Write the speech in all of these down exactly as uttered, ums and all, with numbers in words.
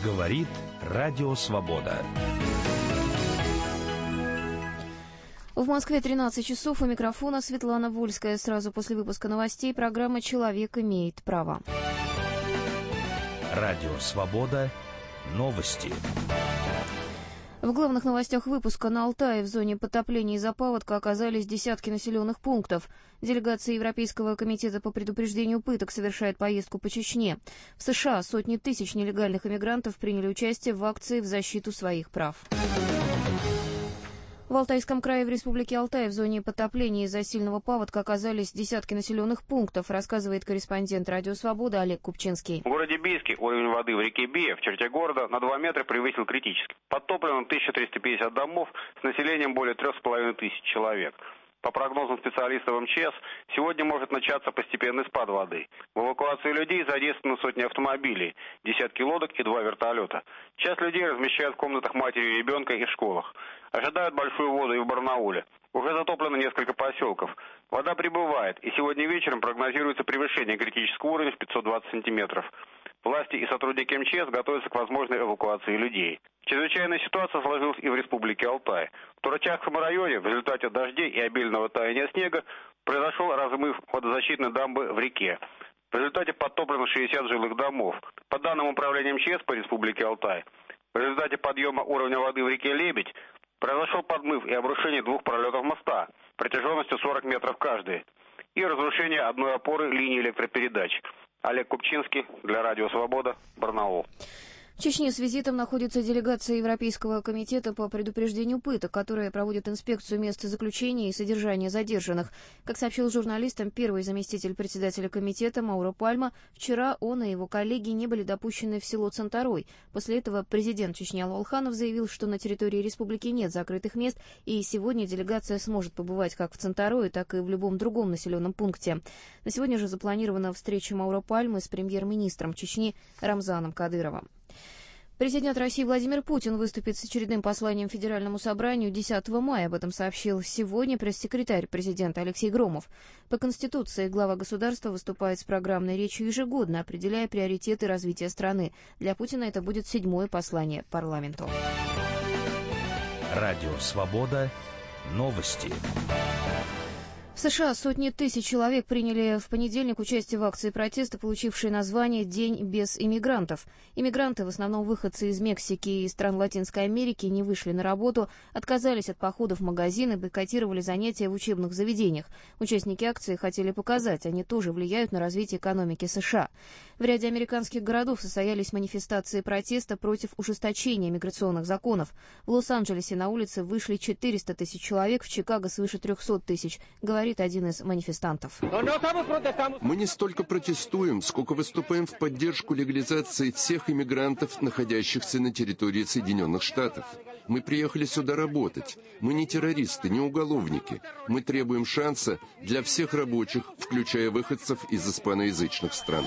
Говорит Радио Свобода. В Москве тринадцать часов, у микрофона Светлана Вольская. Сразу после выпуска новостей программа «Человек имеет право». Радио Свобода. Новости. В главных новостях выпуска: на Алтае в зоне потопления из-за паводка оказались десятки населенных пунктов. Делегация Европейского комитета по предупреждению пыток совершает поездку по Чечне. В США сотни тысяч нелегальных иммигрантов приняли участие в акции в защиту своих прав. В Алтайском крае в республике Алтай в зоне потопления из-за сильного паводка оказались десятки населенных пунктов, рассказывает корреспондент Радио Свобода Олег Купчинский. В городе Бийске уровень воды в реке Бия в черте города на два метра превысил критический. Подтоплено тысяча триста пятьдесят домов с населением более трех с половиной тысяч человек. По прогнозам специалистов МЧС, сегодня может начаться постепенный спад воды. В эвакуации людей задействованы сотни автомобилей, десятки лодок и два вертолета. Часть людей размещают в комнатах матери и ребенка и в школах. Ожидают большую воду и в Барнауле. Уже затоплено несколько поселков. Вода прибывает, и сегодня вечером прогнозируется превышение критического уровня в пятьсот двадцать сантиметров. Власти и сотрудники МЧС готовятся к возможной эвакуации людей. Чрезвычайная ситуация сложилась и в республике Алтай. В Турачакском районе в результате дождей и обильного таяния снега произошел размыв водозащитной дамбы в реке. В результате подтоплено шестьдесят жилых домов. По данным управления МЧС по республике Алтай, в результате подъема уровня воды в реке Лебедь произошел подмыв и обрушение двух пролетов моста протяженностью сорок метров каждый и разрушение одной опоры линии электропередач. Олег Купчинский для Радио Свобода, Барнаул. В Чечне с визитом находится делегация Европейского комитета по предупреждению пыток, которая проводит инспекцию мест заключения и содержания задержанных. Как сообщил журналистам первый заместитель председателя комитета Мауро Пальма, вчера он и его коллеги не были допущены в село Цанторой. После этого президент Чечни Алла Улханов заявил, что на территории республики нет закрытых мест, и сегодня делегация сможет побывать как в Цанторое, так и в любом другом населенном пункте. На сегодня же запланирована встреча Мауро Пальмы с премьер-министром Чечни Рамзаном Кадыровым. Президент России Владимир Путин выступит с очередным посланием Федеральному собранию десятого мая. Об этом сообщил сегодня пресс-секретарь президента Алексей Громов. По Конституции глава государства выступает с программной речью ежегодно, определяя приоритеты развития страны. Для Путина это будет седьмое послание парламенту. Радио Свобода. Новости. В США сотни тысяч человек приняли в понедельник участие в акции протеста, получившей название «День без иммигрантов». Иммигранты, в основном выходцы из Мексики и стран Латинской Америки, не вышли на работу, отказались от походов в магазины, бойкотировали занятия в учебных заведениях. Участники акции хотели показать, они тоже влияют на развитие экономики США. В ряде американских городов состоялись манифестации протеста против ужесточения миграционных законов. В Лос-Анджелесе на улицы вышли четыреста тысяч человек, в Чикаго свыше триста тысяч, говорит один из манифестантов. Мы не столько протестуем, сколько выступаем в поддержку легализации всех иммигрантов, находящихся на территории Соединенных Штатов. Мы приехали сюда работать. Мы не террористы, не уголовники. Мы требуем шанса для всех рабочих, включая выходцев из испаноязычных стран.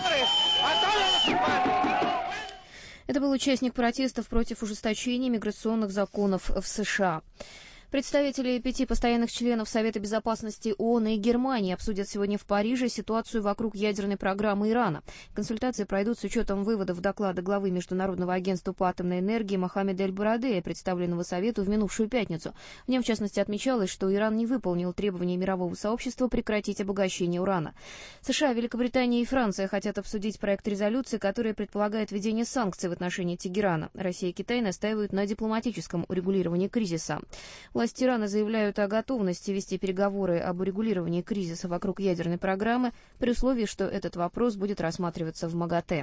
Это был участник протестов против ужесточения миграционных законов в США. Представители пяти постоянных членов Совета безопасности ООН и Германии обсудят сегодня в Париже ситуацию вокруг ядерной программы Ирана. Консультации пройдут с учетом выводов доклада главы Международного агентства по атомной энергии Мохаммеда Эль-Барадея, представленного Совету в минувшую пятницу. В нем, в частности, отмечалось, что Иран не выполнил требования мирового сообщества прекратить обогащение урана. США, Великобритания и Франция хотят обсудить проект резолюции, который предполагает введение санкций в отношении Тегерана. Россия и Китай настаивают на дипломатическом урегулировании кризиса. Власти Ирана заявляют о готовности вести переговоры об урегулировании кризиса вокруг ядерной программы при условии, что этот вопрос будет рассматриваться в МАГАТЭ.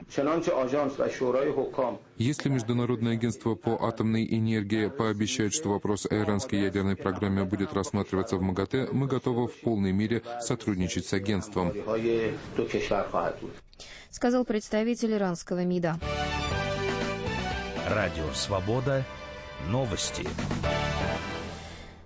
Если Международное агентство по атомной энергии пообещает, что вопрос о иранской ядерной программе будет рассматриваться в МАГАТЭ, мы готовы в полной мере сотрудничать с агентством, сказал представитель иранского МИДа. Радио Свобода. Новости.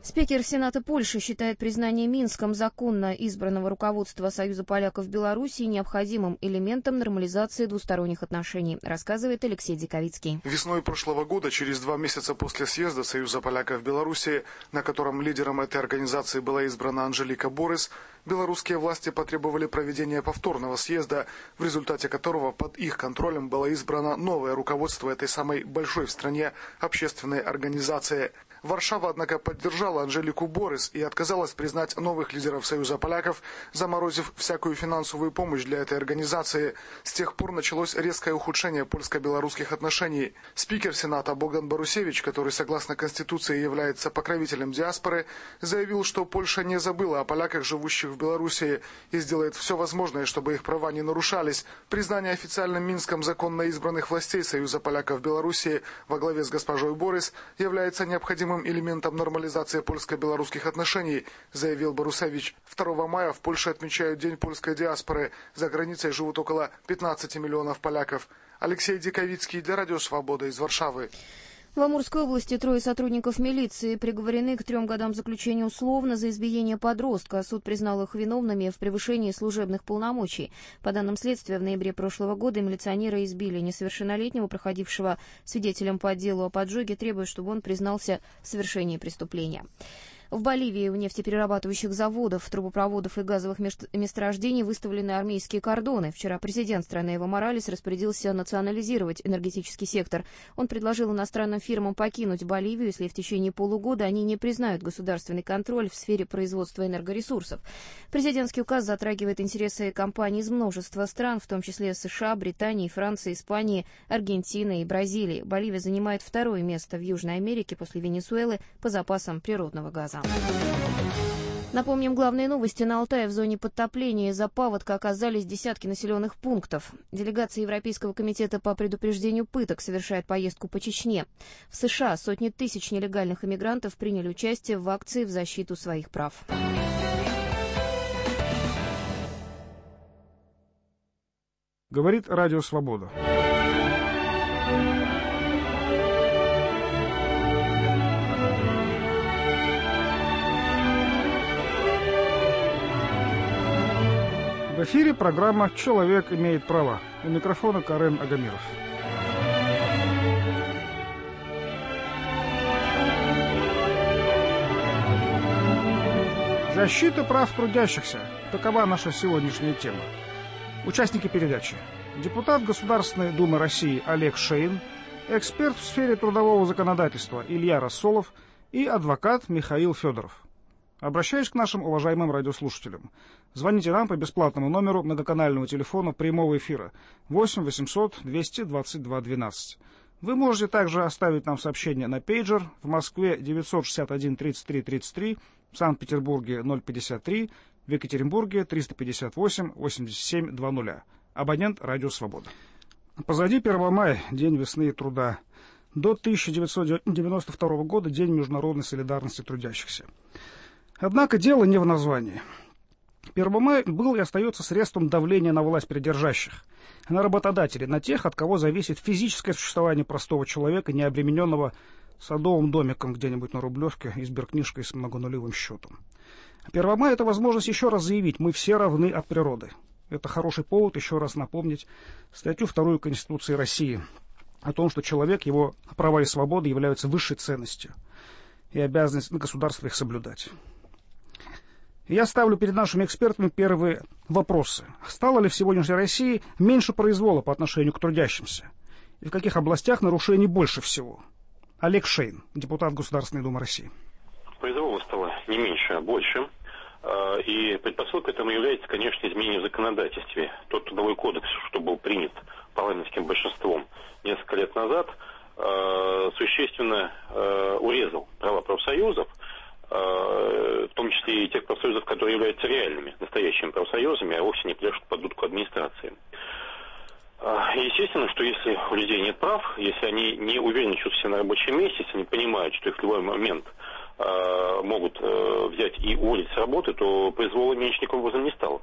Спикер Сената Польши считает признание Минском законно избранного руководства Союза поляков в Беларуси необходимым элементом нормализации двусторонних отношений, рассказывает Алексей Диковицкий. Весной прошлого года, через два месяца после съезда Союза поляков в Беларуси, на котором лидером этой организации была избрана Анжелика Борис, белорусские власти потребовали проведения повторного съезда, в результате которого под их контролем было избрано новое руководство этой самой большой в стране общественной организации. Варшава, однако, поддержала Анжелику Борис и отказалась признать новых лидеров Союза поляков, заморозив всякую финансовую помощь для этой организации. С тех пор началось резкое ухудшение польско-белорусских отношений. Спикер Сената Богдан Борусевич, который согласно Конституции является покровителем диаспоры, заявил, что Польша не забыла о поляках, живущих в Беларуси, и сделает все возможное, чтобы их права не нарушались. Признание официальным Минском законно избранных властей Союза поляков в Беларуси во главе с госпожой Борис является необходимым элементом нормализации польско-белорусских отношений, заявил Борусевич. второго мая в Польше отмечают День польской диаспоры. За границей живут около пятнадцати миллионов поляков. Алексей Диковицкий для Радио Свобода из Варшавы. В Амурской области трое сотрудников милиции приговорены к трем годам заключения условно за избиение подростка. Суд признал их виновными в превышении служебных полномочий. По данным следствия, в ноябре прошлого года милиционеры избили несовершеннолетнего, проходившего свидетелем по делу о поджоге, требуя, чтобы он признался в совершении преступления. В Боливии у нефтеперерабатывающих заводов, трубопроводов и газовых месторождений выставлены армейские кордоны. Вчера президент страны Эво Моралес распорядился национализировать энергетический сектор. Он предложил иностранным фирмам покинуть Боливию, если в течение полугода они не признают государственный контроль в сфере производства энергоресурсов. Президентский указ затрагивает интересы компаний из множества стран, в том числе США, Британии, Франции, Испании, Аргентины и Бразилии. Боливия занимает второе место в Южной Америке после Венесуэлы по запасам природного газа. Напомним, главные новости. На Алтае в зоне подтопления из-за паводка оказались десятки населенных пунктов. Делегация Европейского комитета по предупреждению пыток совершает поездку по Чечне. В США сотни тысяч нелегальных иммигрантов приняли участие в акции в защиту своих прав. Говорит Радио Свобода. В эфире программа «Человек имеет права». У микрофона Карен Агамиров. Защита прав трудящихся. Такова наша сегодняшняя тема. Участники передачи. Депутат Государственной Думы России Олег Шейн, эксперт в сфере трудового законодательства Илья Рассолов и адвокат Михаил Федоров. Обращаюсь к нашим уважаемым радиослушателям. Звоните нам по бесплатному номеру многоканального телефона прямого эфира восемь восемьсот двести двадцать два двенадцать. Вы можете также оставить нам сообщение на пейджер в Москве девятьсот шестьдесят один тридцать три тридцать три, в Санкт-Петербурге ноль пятьдесят три, в Екатеринбурге триста пятьдесят восемь восемьдесят семь двадцать. Абонент Радио Свобода. Позади первого мая, День весны и труда. До тысяча девятьсот девяносто второго года День международной солидарности трудящихся. Однако дело не в названии. первого мая был и остается средством давления на власть придержащих, на работодателей, на тех, от кого зависит физическое существование простого человека, не обремененного садовым домиком где-нибудь на Рублевке и сберкнижкой с многонулевым счетом. первого мая — это возможность еще раз заявить: мы все равны от природы. Это хороший повод еще раз напомнить статью вторую Конституции России о том, что человек, его права и свободы являются высшей ценностью, и обязанность государства их соблюдать. Я ставлю перед нашими экспертами первые вопросы. Стало ли в сегодняшней России меньше произвола по отношению к трудящимся? И в каких областях нарушений больше всего? Олег Шейн, депутат Государственной Думы России. Произвола стало не меньше, а больше. И предпосылкой этому является, конечно, изменение в законодательстве. Тот трудовой кодекс, что был принят парламентским большинством несколько лет назад, существенно урезал права профсоюзов, в том числе и тех профсоюзов, которые являются реальными, настоящими профсоюзами, а вовсе не пляшут под дудку администрации. И естественно, что если у людей нет прав, если они не уверенно чувствуют себя на рабочем месте, если они понимают, что их в любой момент э, могут э, взять и уволить с работы, то произвола меньше никаким образом не стало.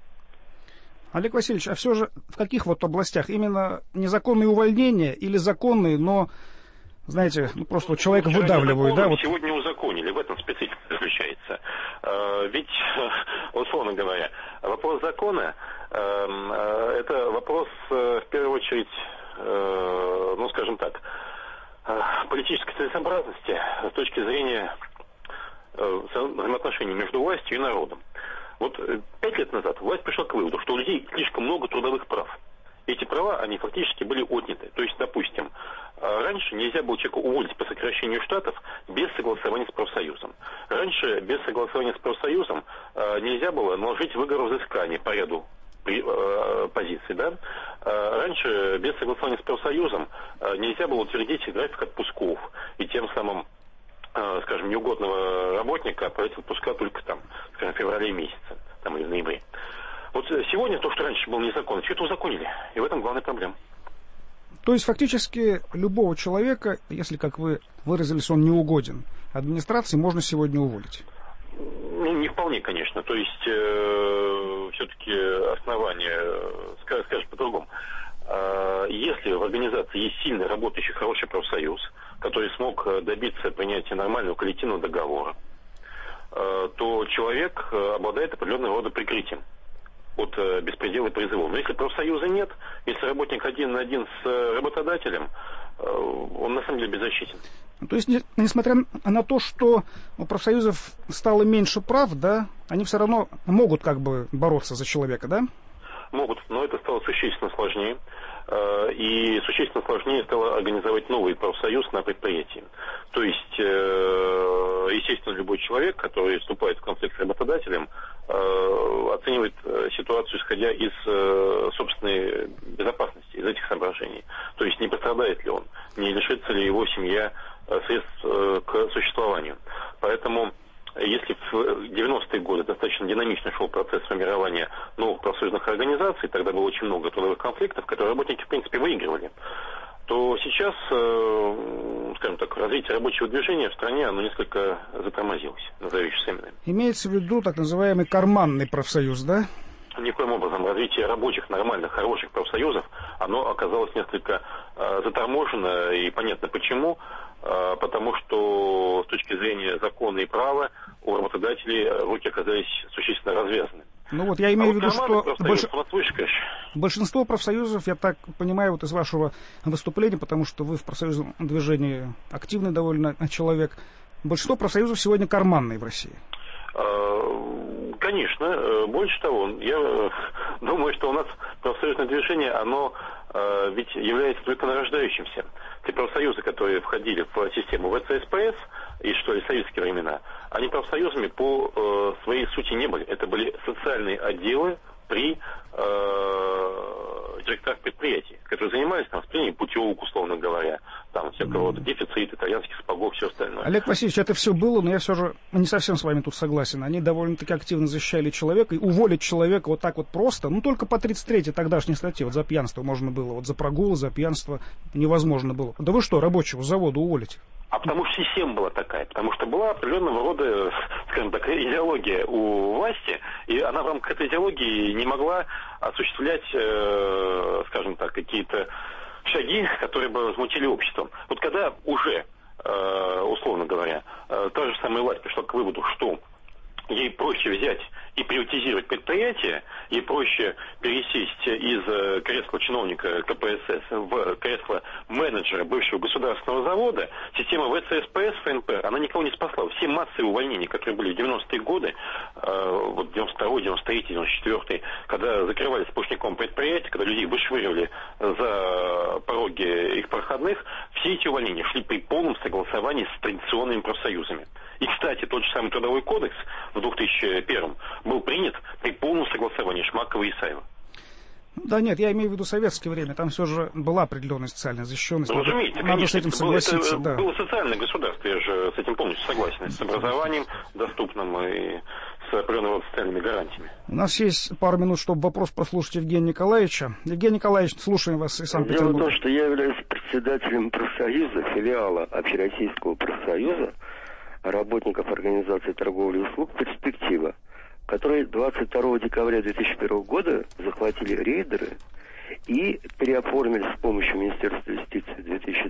Олег Васильевич, а все же в каких вот областях? Именно незаконные увольнения или законные, но знаете, ну, просто человека выдавливают, да? Вот... Сегодня узаконили, в этом специфика заключается. Ведь, условно говоря, вопрос закона – это вопрос, в первую очередь, ну, скажем так, политической целесообразности с точки зрения взаимоотношений между властью и народом. Вот пять лет назад власть пришла к выводу, что у людей слишком много трудовых прав. Эти права, они фактически были отняты. То есть, допустим, раньше нельзя было человека уволить по сокращению штатов без согласования с профсоюзом. Раньше без согласования с профсоюзом нельзя было наложить выговор взыскания по ряду позиций, да? Раньше без согласования с профсоюзом нельзя было утвердить график отпусков и тем самым, скажем, неугодного работника отправить в отпуска только там, скажем, в феврале месяце, там, или в ноябре. Вот сегодня то, что раньше было незаконно, все это узаконили. И в этом главная проблема. То есть фактически любого человека, если, как вы выразились, он не угоден администрации, можно сегодня уволить? Ну, не вполне, конечно. То есть э, все-таки основание, скажем, скажем по-другому. Э, если в организации есть сильный, работающий, хороший профсоюз, который смог добиться принятия нормального коллективного договора, э, то человек обладает определенного рода прикрытием от э, беспредела и произвола. Но если профсоюза нет, если работник один на один с работодателем, э, он на самом деле беззащитен. То есть, не, несмотря на то, что у профсоюзов стало меньше прав, да, они все равно могут как бы бороться за человека, да? Могут, но это стало существенно сложнее. И существенно сложнее стало организовать новый профсоюз на предприятии. То есть, естественно, любой человек, который вступает в конфликт с работодателем, оценивает ситуацию, исходя из собственной безопасности, из этих соображений. То есть, не пострадает ли он, не лишится ли его семья средств к существованию. Поэтому, если в девяностые годы достаточно динамично шел процесс формирования новых профсоюзных организаций, тогда было очень много трудовых конфликтов, которые работники, в принципе, выигрывали, то сейчас, скажем так, развитие рабочего движения в стране, оно несколько затормозилось, назовущимся именами. Имеется в виду так называемый карманный профсоюз, да? Никоим образом развитие рабочих, нормальных, хороших профсоюзов, оно оказалось несколько э, заторможено, и понятно почему. Э, потому что с точки зрения закона и права у работодателей руки оказались существенно развязаны. Ну вот я имею а в виду, вот что больш... большинство профсоюзов, я так понимаю, вот из вашего выступления, потому что вы в профсоюзном движении активный довольно человек, большинство профсоюзов сегодня карманные в России. Конечно. Больше того, я думаю, что у нас профсоюзное движение, оно ведь является только нарождающимся. Те профсоюзы, которые входили в систему вэ цэ эс пэ эс, и что ли, советские времена, они профсоюзами по своей сути не были. Это были социальные отделы при э, директорах предприятий, которые занимались там воспитанием путевок, условно говоря, там всякого рода дефицит, итальянских сапогов, все остальное. Олег Васильевич, это все было, но я все же не совсем с вами тут согласен. Они довольно-таки активно защищали человека, и уволить человека вот так вот просто, ну только по тридцать третьей тогдашней статье, вот за пьянство можно было, вот за прогул, за пьянство невозможно было. Да вы что, рабочего завода уволите? А потому что система была такая, потому что была определенного рода, скажем так, идеология у власти, и она в рамках этой идеологии не могла осуществлять, э, скажем так, какие-то шаги, которые бы возмутили общество. Вот когда уже, э, условно говоря, э, та же самая власть пришла к выводу, что ей проще взять и приватизировать предприятие, ей проще пересесть из кресла чиновника ка пэ эс эс в кресло менеджера бывшего государственного завода, система вэ цэ эс пэ эс, эф эн пэ, она никого не спасла. Все массовые увольнения, которые были в девяностые годы, э, вот девяносто второй, девяносто третий, девяносто четвёртый, когда закрывали сплошняком предприятия, когда людей вышвыривали за пороги их проходных, все эти увольнения шли при полном согласовании с традиционными профсоюзами. И, кстати, тот же самый Трудовой кодекс в две тысячи первом был принят при полном согласовании Шмакова и Исаева. Да нет, я имею в виду советское время. Там все же была определенная социальная защищенность. Ну, разумеется, надо конечно. с этим согласиться. Это да. было социальное государство, я же с этим полностью согласен. С образованием доступным и с определенными социальными гарантиями. У нас есть пару минут, чтобы вопрос прослушать Евгения Николаевича. Евгений Николаевич, слушаем вас из Санкт-Петербурга. Дело в том, что я являюсь председателем профсоюза, филиала Общероссийского профсоюза работников организации торговли и услуг «Перспектива», которые двадцать второго декабря две тысячи первого года захватили рейдеры и переоформили с помощью Министерства юстиции в две тысячи третьем году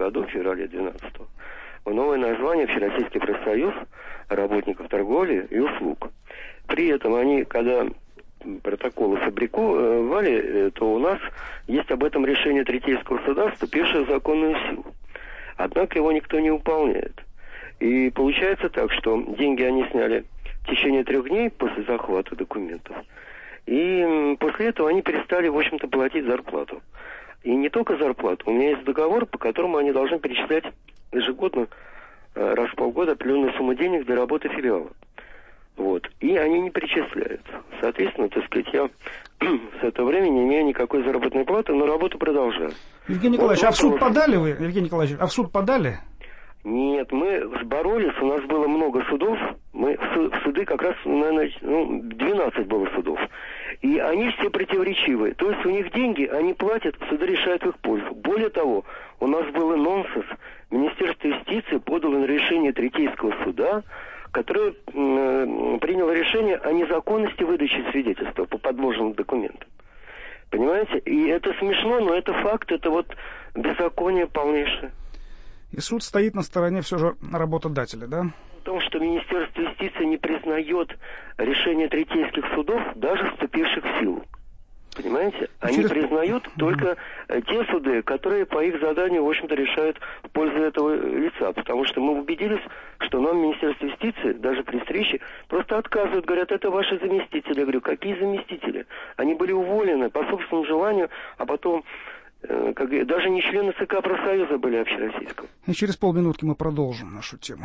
году, в феврале двенадцатого, в новое название Всероссийский профсоюз работников торговли и услуг. При этом они, когда протоколы фабриковали, то у нас есть об этом решение Третейского суда, вступившее в законную силу. Однако его никто не выполняет. И получается так, что деньги они сняли в течение трех дней после захвата документов. И после этого они перестали, в общем-то, платить зарплату. И не только зарплату. У меня есть договор, по которому они должны перечислять ежегодно, раз в полгода, определенную сумму денег для работы филиала. Вот. И они не перечисляют. Соответственно, так сказать, я с этого времени не имею никакой заработной платы, но работу продолжаю. Евгений Николаевич, вот, а в суд подали вы? Евгений Николаевич, а в суд подали? Нет, мы боролись, у нас было много судов, мы в суды как раз, наверное, ну, двенадцать было судов. И они все противоречивые. То есть у них деньги, они платят, суды решают в их пользу. Более того, у нас был нонсенс. Министерство юстиции подало на решение Третейского суда, которое э, приняло решение о незаконности выдачи свидетельства по подложенным документам. Понимаете? И это смешно, но это факт, это вот беззаконие полнейшее. И суд стоит на стороне все же работодателя, да? В том, что Министерство юстиции не признает решения третейских судов, даже вступивших в силу. Понимаете? Они Через... признают mm-hmm. только те суды, которые по их заданию, в общем-то, решают в пользу этого лица. Потому что мы убедились, что нам Министерство юстиции, даже при встрече, просто отказывают, говорят, это ваши заместители. Я говорю, какие заместители? Они были уволены по собственному желанию, а потом... Как, даже не члены ЦК профсоюза были общероссийского. И через полминутки мы продолжим нашу тему.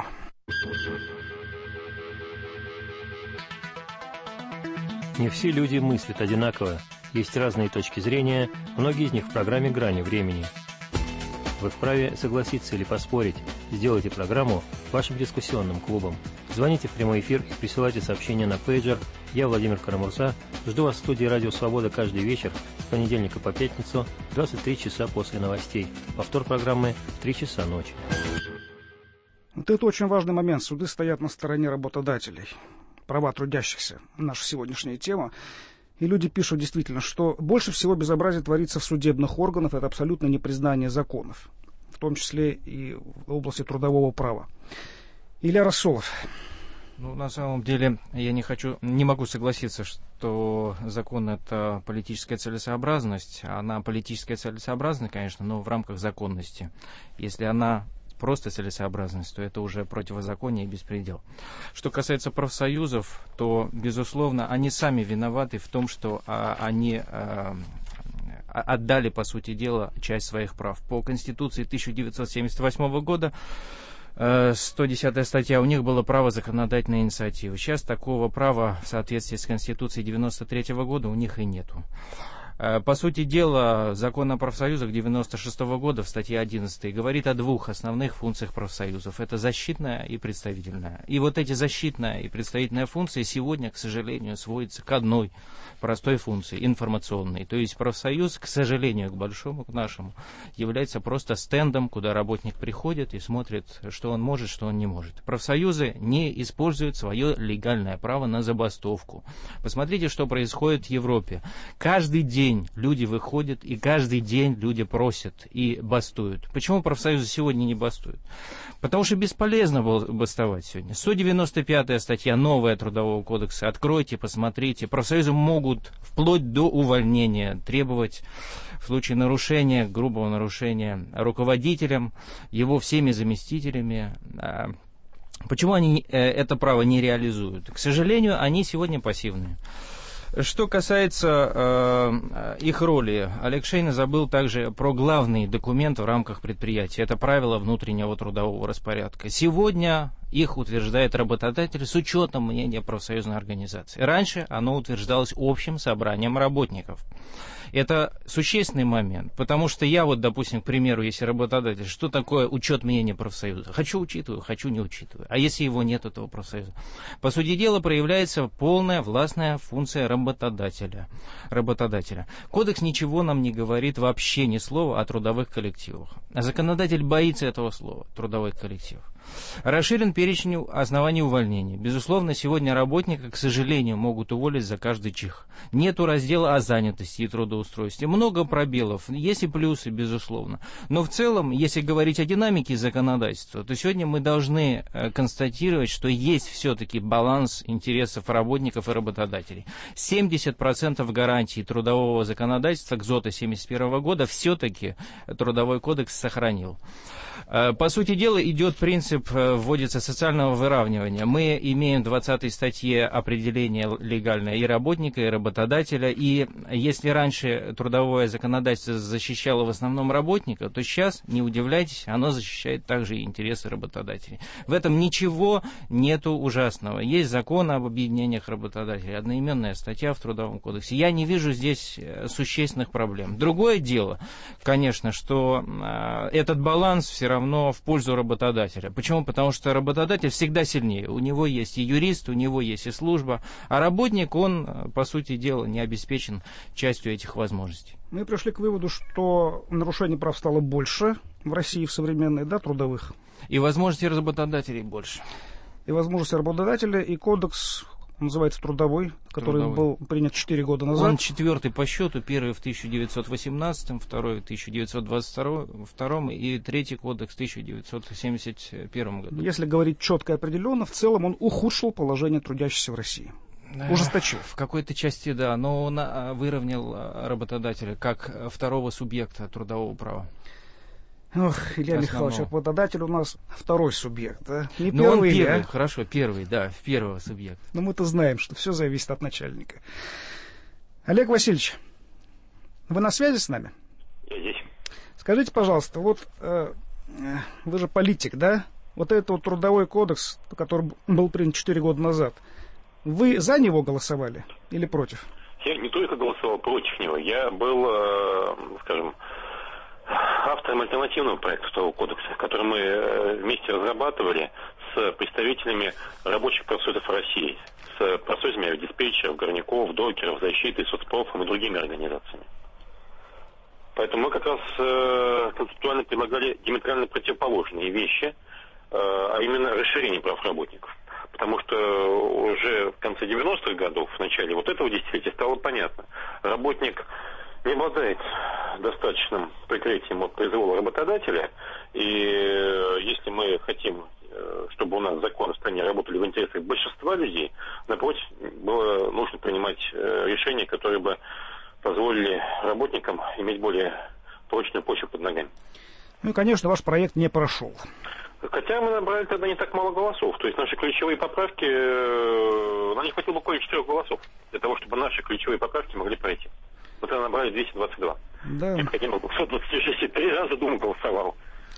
Не все люди мыслят одинаково. Есть разные точки зрения, многие из них в программе «Грани времени». Вы вправе согласиться или поспорить. Сделайте программу вашим дискуссионным клубом. Звоните в прямой эфир и присылайте сообщения на пейджер. Я Владимир Карамурса. Жду вас в студии «Радио Свобода» каждый вечер с понедельника по пятницу в двадцать три часа после новостей. Повтор программы в три часа ночи. Вот это очень важный момент. Суды стоят на стороне работодателей. Права трудящихся. Наша сегодняшняя тема. И люди пишут действительно, что больше всего безобразия творится в судебных органах. Это абсолютно непризнание законов. В том числе и в области трудового права. Илья Рассолов. Ну, на самом деле, я не хочу, не могу согласиться, что закон — это политическая целесообразность. Она политическая целесообразность, конечно, но в рамках законности. Если она просто целесообразность, то это уже противозаконие и беспредел. Что касается профсоюзов, то, безусловно, они сами виноваты в том, что а, они а, отдали, по сути дела, часть своих прав. По Конституции тысяча девятьсот семьдесят восьмого года, сто десятая статья, у них было право законодательной инициативы. Сейчас такого права в соответствии с Конституцией девяносто третьего года у них и нету. По сути дела, закон о профсоюзах девяносто шестого года в статье одиннадцатой говорит о двух основных функциях профсоюзов. Это защитная и представительная. И вот эти защитная и представительная функции сегодня, к сожалению, сводятся к одной простой функции, информационной. То есть профсоюз, к сожалению, к большому, к нашему, является просто стендом, куда работник приходит и смотрит, что он может, что он не может. Профсоюзы не используют свое легальное право на забастовку. Посмотрите, что происходит в Европе. Каждый день люди выходят, и каждый день люди просят и бастуют. Почему профсоюзы сегодня не бастуют? Потому что бесполезно бастовать сегодня. сто девяносто пятая статья, новая Трудового кодекса. Откройте, посмотрите. Профсоюзы могут вплоть до увольнения требовать в случае нарушения, грубого нарушения руководителем, его всеми заместителями. Почему они это право не реализуют? К сожалению, они сегодня пассивные. Что касается э, их роли, Олег Шейн забыл также про главный документ в рамках предприятия. Это правила внутреннего трудового распорядка. Сегодня их утверждает работодатель с учетом мнения профсоюзной организации. Раньше оно утверждалось общим собранием работников. Это существенный момент, потому что я вот, допустим, к примеру, если работодатель, что такое учет мнения профсоюза? Хочу учитываю, хочу не учитываю. А если его нет, этого профсоюза? По сути дела, проявляется полная властная функция работодателя. работодателя. Кодекс ничего нам не говорит, вообще ни слова о трудовых коллективах. А законодатель боится этого слова, трудовой коллектив. Расширен перечень перечень оснований увольнения. Безусловно, сегодня работника, к сожалению, могут уволить за каждый чих. Нету раздела о занятости и трудоустройстве. Много пробелов, есть и плюсы, безусловно. Но в целом, если говорить о динамике законодательства, то сегодня мы должны констатировать, что есть все-таки баланс интересов работников и работодателей. семьдесят процентов гарантий трудового законодательства к ЗОТа семьдесят первого года все-таки Трудовой кодекс сохранил. По сути дела, идет принцип, вводится социального выравнивания. Мы имеем в двадцатой статье определение легальное и работника, и работодателя. И если раньше трудовое законодательство защищало в основном работника, то сейчас, не удивляйтесь, оно защищает также и интересы работодателей. В этом ничего нету ужасного. Есть закон об объединениях работодателей, одноименная статья в Трудовом кодексе. Я не вижу здесь существенных проблем. Другое дело, конечно, что этот баланс все равно в пользу работодателя. Почему? Потому что работодатель всегда сильнее. У него есть и юрист, у него есть и служба, а работник, он, по сути дела, не обеспечен частью этих возможностей. Мы пришли к выводу, что нарушений прав стало больше в России в современной, да, трудовых. И возможностей работодателей больше. И возможности работодателя, и кодекс называется трудовой, который трудовой. был принят четыре года назад. Он четвертый по счету, первый в тысяча девятьсот восемнадцатом, второй в тысяча девятьсот двадцать втором и третий кодекс в тысяча девятьсот семьдесят первом году. Если говорить четко и определенно, в целом он ухудшил положение трудящихся в России. Ужесточил. В какой-то части, да, но он выровнял работодателя как второго субъекта трудового права. Ох, Илья Михайлович, работодатель у нас второй субъект, да? Не ну, первый, он первый, а? Хорошо, первый, да, первого субъекта. Но мы-то знаем, что все зависит от начальника. Олег Васильевич, вы на связи с нами? Я здесь. Скажите, пожалуйста, вот э, вы же политик, да? Вот этот вот трудовой кодекс, который был принят четыре года назад, вы за него голосовали или против? Я не только голосовал против него, я был, э, скажем, автором альтернативного проекта Трудового кодекса, который мы вместе разрабатывали с представителями рабочих профсоюзов России, с профсоюзами авиадиспетчеров, горняков, докеров, защиты, соцпрофом и другими организациями. Поэтому мы как раз э, концептуально предлагали диаметрально противоположные вещи, э, а именно расширение прав работников. Потому что уже в конце девяностых годов, в начале вот этого десятилетия стало понятно, работник не обладает достаточным прикрытием от произвола работодателя, и если мы хотим, чтобы у нас законы в стране работали в интересах большинства людей, напротив, было нужно принимать решения, которые бы позволили работникам иметь более прочную почву под ногами. Ну и, конечно, ваш проект не прошел. Хотя мы набрали тогда не так мало голосов. То есть наши ключевые поправки, нам не хватило буквально четырех голосов для того, чтобы наши ключевые поправки могли пройти. Мы тогда набрали двести двадцать два. Да. Необходимо было сто двадцать шесть, три раза Дума голосовал.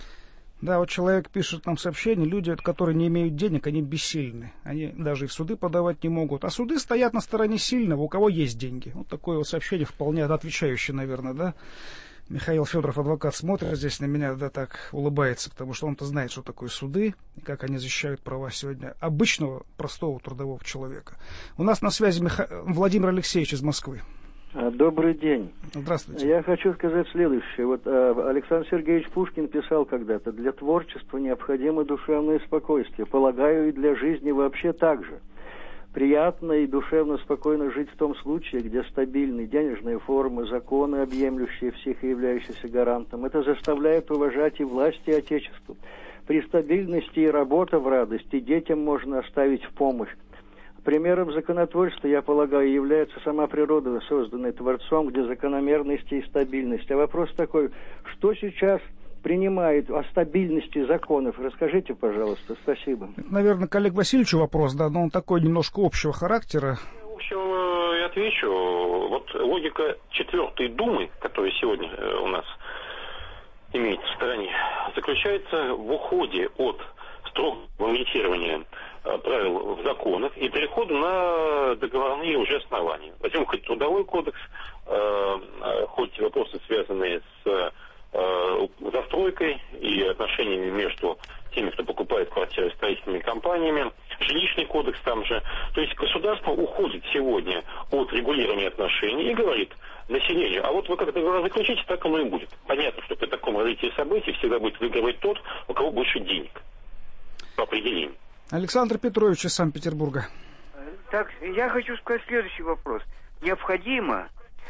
Да, вот человек пишет нам сообщение, люди, которые не имеют денег, они бессильны. Они даже и в суды подавать не могут. А суды стоят на стороне сильного, у кого есть деньги. Вот такое вот сообщение вполне отвечающее, наверное, да. Михаил Федоров, адвокат, смотрит здесь на меня, да, так улыбается, потому что он-то знает, что такое суды, и как они защищают права сегодня обычного, простого трудового человека. У нас на связи Миха... Владимир Алексеевич из Москвы. Добрый день. Здравствуйте. Я хочу сказать следующее. Вот э, Александр Сергеевич Пушкин писал когда-то: для творчества необходимо душевное спокойствие. Полагаю, и для жизни вообще так же. Приятно и душевно спокойно жить в том случае, где стабильны денежные формы, законы, объемлющие всех и являющиеся гарантом. Это заставляет уважать и власть, и отечество. При стабильности и работа в радости детям можно оставить в помощь. Примером законотворчества, я полагаю, является сама природа, созданная Творцом, где закономерность и стабильность. А вопрос такой: что сейчас принимает о стабильности законов? Расскажите, пожалуйста. Спасибо. Это, наверное, к Олегу Васильевичу вопрос, да, но он такой немножко общего характера. В общем, я отвечу. Вот логика четвертой Думы, которая сегодня у нас имеется в стране, заключается в уходе от строгого монетирования правил в законах и переходу на договорные уже основания. Возьмем хоть трудовой кодекс, хоть вопросы, связанные с застройкой и отношениями между теми, кто покупает квартиры, строительными компаниями, жилищный кодекс там же. То есть государство уходит сегодня от регулирования отношений и говорит населению: а вот вы как договор заключите, так оно и будет. Понятно, что при таком развитии событий всегда будет выигрывать тот, у кого больше денег. По определению. Александр Петрович из Санкт-Петербурга. Так, я хочу сказать следующий вопрос. Необходимо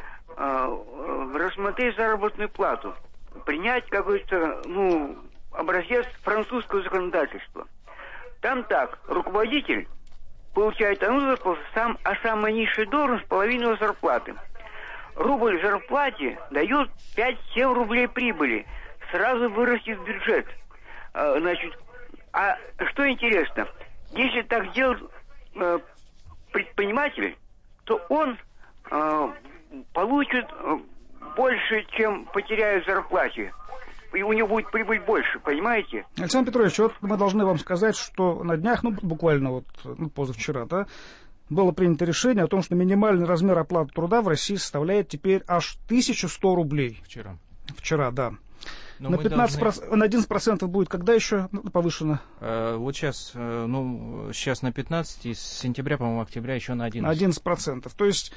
э, рассмотреть заработную плату, принять какой-то, ну, образец французского законодательства. Там так, руководитель получает одну зарплату, сам, а самая низшая должность половину зарплаты. Рубль в зарплате дает пять-семь рублей прибыли. Сразу вырастет бюджет. А, значит, а что интересно, если так делать э, предприниматель, то он э, получит больше, чем потеряет в зарплате. И у него будет прибыль больше, понимаете? Александр Петрович, вот мы должны вам сказать, что на днях, ну, буквально вот, ну, позавчера, да, было принято решение о том, что минимальный размер оплаты труда в России составляет теперь аж тысячу сто рублей. Вчера. Вчера, да. Но на пятнадцать процентов, должны... на одиннадцать процентов будет когда еще повышено? Э, вот сейчас, э, ну, сейчас на пятнадцать, и с сентября, по-моему, октября еще на одиннадцать. На одиннадцать процентов. То есть,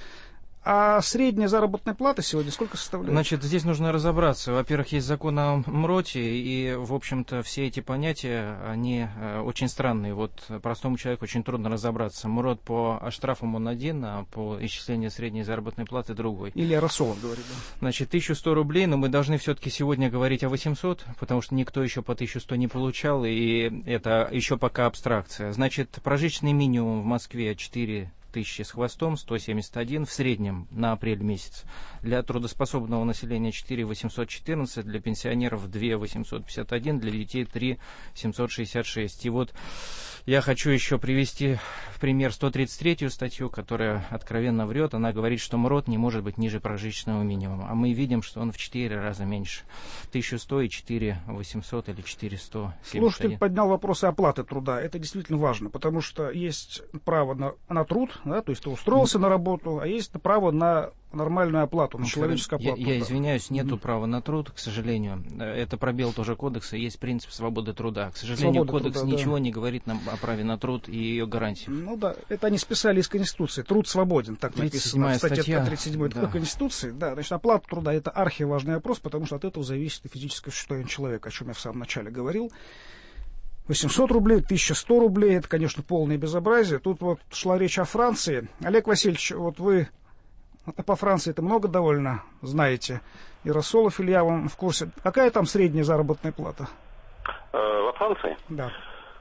а средняя заработная плата сегодня сколько составляет? Значит, здесь нужно разобраться. Во-первых, есть закон о МРОТе, и, в общем-то, все эти понятия, они э, очень странные. Вот простому человеку очень трудно разобраться. МРОТ по штрафам он один, а по исчислению средней заработной платы другой. Или Расолов говорит, да. Значит, тысяча сто рублей, но мы должны все-таки сегодня говорить о восемьсот, потому что никто еще по тысяче сто не получал, и это еще пока абстракция. Значит, прожиточный минимум в Москве четыре тысячи с хвостом, сто семьдесят один в среднем на апрель месяц. Для трудоспособного населения четыре тысячи восемьсот четырнадцать, для пенсионеров две тысячи восемьсот пятьдесят один, для детей три тысячи семьсот шестьдесят шесть. И вот я хочу еще привести в пример сто тридцать третью статью, которая откровенно врет. Она говорит, что МРОТ не может быть ниже прожиточного минимума. А мы видим, что он в четыре раза меньше. тысяча сто и четыре тысячи восемьсот или четыре тысячи сто семьдесят один. Слушатель поднял вопросы оплаты труда. Это действительно важно, потому что есть право на, на труд, да, то есть ты устроился на работу, а есть право на нормальную оплату, на человеческую оплату. Я, я извиняюсь, нету mm-hmm. права на труд, к сожалению. Это пробел тоже кодекса, есть принцип свободы труда. К сожалению, Свобода кодекс труда, ничего да. не говорит нам о праве на труд и ее гарантии. Ну да, это они списали из Конституции. Труд свободен, так написано в статье тридцать седьмой да. Конституции. Да, значит, оплата труда — это архиважный вопрос, потому что от этого зависит и физическое существование человека, о чем я в самом начале говорил. восемьсот рублей, тысяча сто рублей, это, конечно, полное безобразие. Тут вот шла речь о Франции. Олег Васильевич, вот вы по Франции это много довольно знаете. И Расолов Илья, вам в курсе. Какая там средняя заработная плата? Во Франции? Да.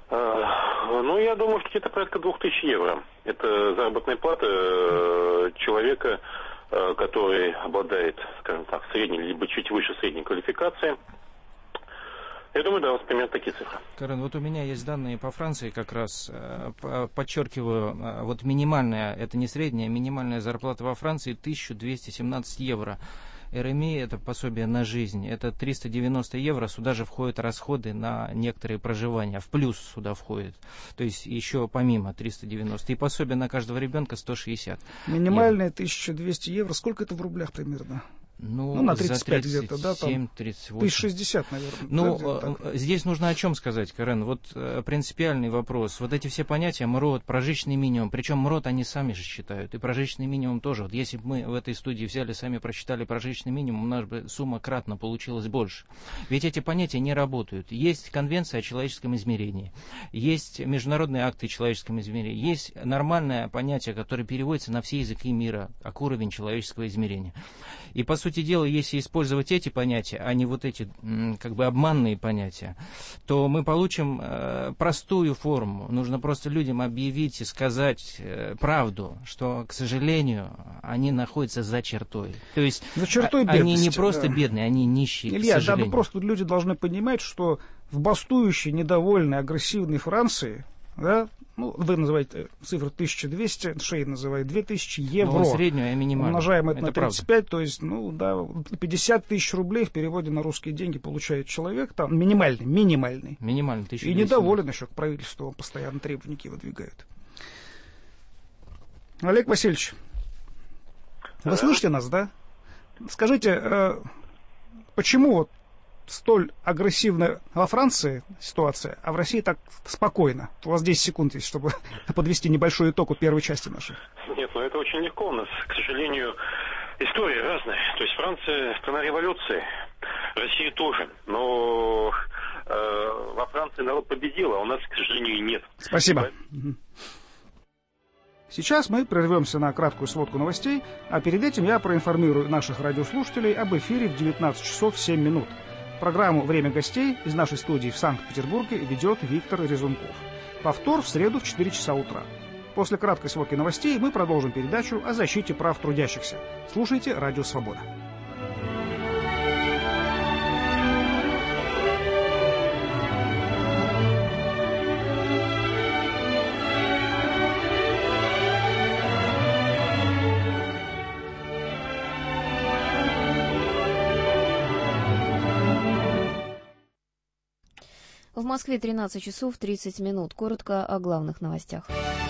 Ну, я думаю, что где-то порядка двух тысяч евро. Это заработная плата человека, который обладает, скажем так, средней, либо чуть выше средней квалификации. Я думаю, да, у вас примерно такие цифры. Карен, вот у меня есть данные по Франции как раз. Подчеркиваю, вот минимальная, это не средняя, минимальная зарплата во Франции тысяча двести семнадцать евро. РМИ — это пособие на жизнь, это триста девяносто евро, сюда же входят расходы на некоторые проживания, в плюс сюда входит, то есть еще помимо триста девяносто, и пособие на каждого ребенка сто шестьдесят. Минимальная тысяча двести евро, сколько это в рублях примерно? Ну, ну, на тридцать пять где-то, да, там тридцать восемь. тысяча шестьдесят, наверное. Ну, да, здесь нужно о чем сказать, Карен, вот принципиальный вопрос. Вот эти все понятия, МРОТ, прожиточный минимум, причем МРОТ они сами же считают, и прожиточный минимум тоже. Вот если бы мы в этой студии взяли, сами просчитали прожиточный минимум, у нас бы сумма кратно получилась больше. Ведь эти понятия не работают. Есть конвенция о человеческом измерении, есть международные акты о человеческом измерении, есть нормальное понятие, которое переводится на все языки мира, как уровень человеческого измерения. И, по сути дела, если использовать эти понятия, а не вот эти как бы обманные понятия, то мы получим э, простую форму. Нужно просто людям объявить и сказать э, правду, что, к сожалению, они находятся за чертой. То есть за чертой а, они не просто да. бедные, они нищие, Илья, к сожалению. Да, ну просто люди должны понимать, что в бастующей, недовольной, агрессивной Франции, да, ну, вы называете цифру тысяча двести, Шейн называет две тысячи евро. Ну, среднюю, а минимальную. Умножаем это, это на тридцать пять, правда. То есть, ну, да, пятьдесят тысяч рублей в переводе на русские деньги получает человек, там, минимальный, минимальный. Минимальный, тысяча двести. И недоволен еще к правительству, он постоянно требования выдвигает. Олег Васильевич, вы слышите нас, да? Скажите, почему вот столь агрессивная во Франции ситуация, а в России так спокойно? У вас десять секунд есть, чтобы подвести небольшой итог от первой части нашей. Нет, ну это очень легко. У нас, к сожалению, история разная. То есть Франция — страна революции, Россия тоже. Но э, во Франции, народ победил, а у нас, к сожалению, нет. Спасибо. Сейчас мы прервемся на краткую сводку новостей, а перед этим я проинформирую наших радиослушателей об эфире в девятнадцать часов семь минут. Программу «Время гостей» из нашей студии в Санкт-Петербурге ведет Виктор Резунков. Повтор в среду в четыре часа утра. После краткой сводки новостей мы продолжим передачу о защите прав трудящихся. Слушайте «Радио Свобода». В Москве тринадцать часов тридцать минут. Коротко о главных новостях.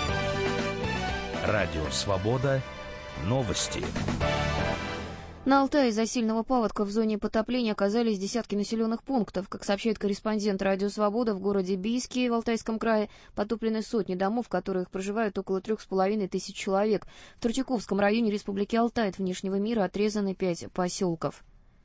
Радио «Свобода». Новости. На Алтае из-за сильного паводка в зоне потопления оказались десятки населенных пунктов. Как сообщает корреспондент «Радио Свобода», в городе Бийске в Алтайском крае потоплены сотни домов, в которых проживают около трех с половиной тысяч человек. В Третьяковском районе Республики Алтай от внешнего мира отрезаны пять поселков.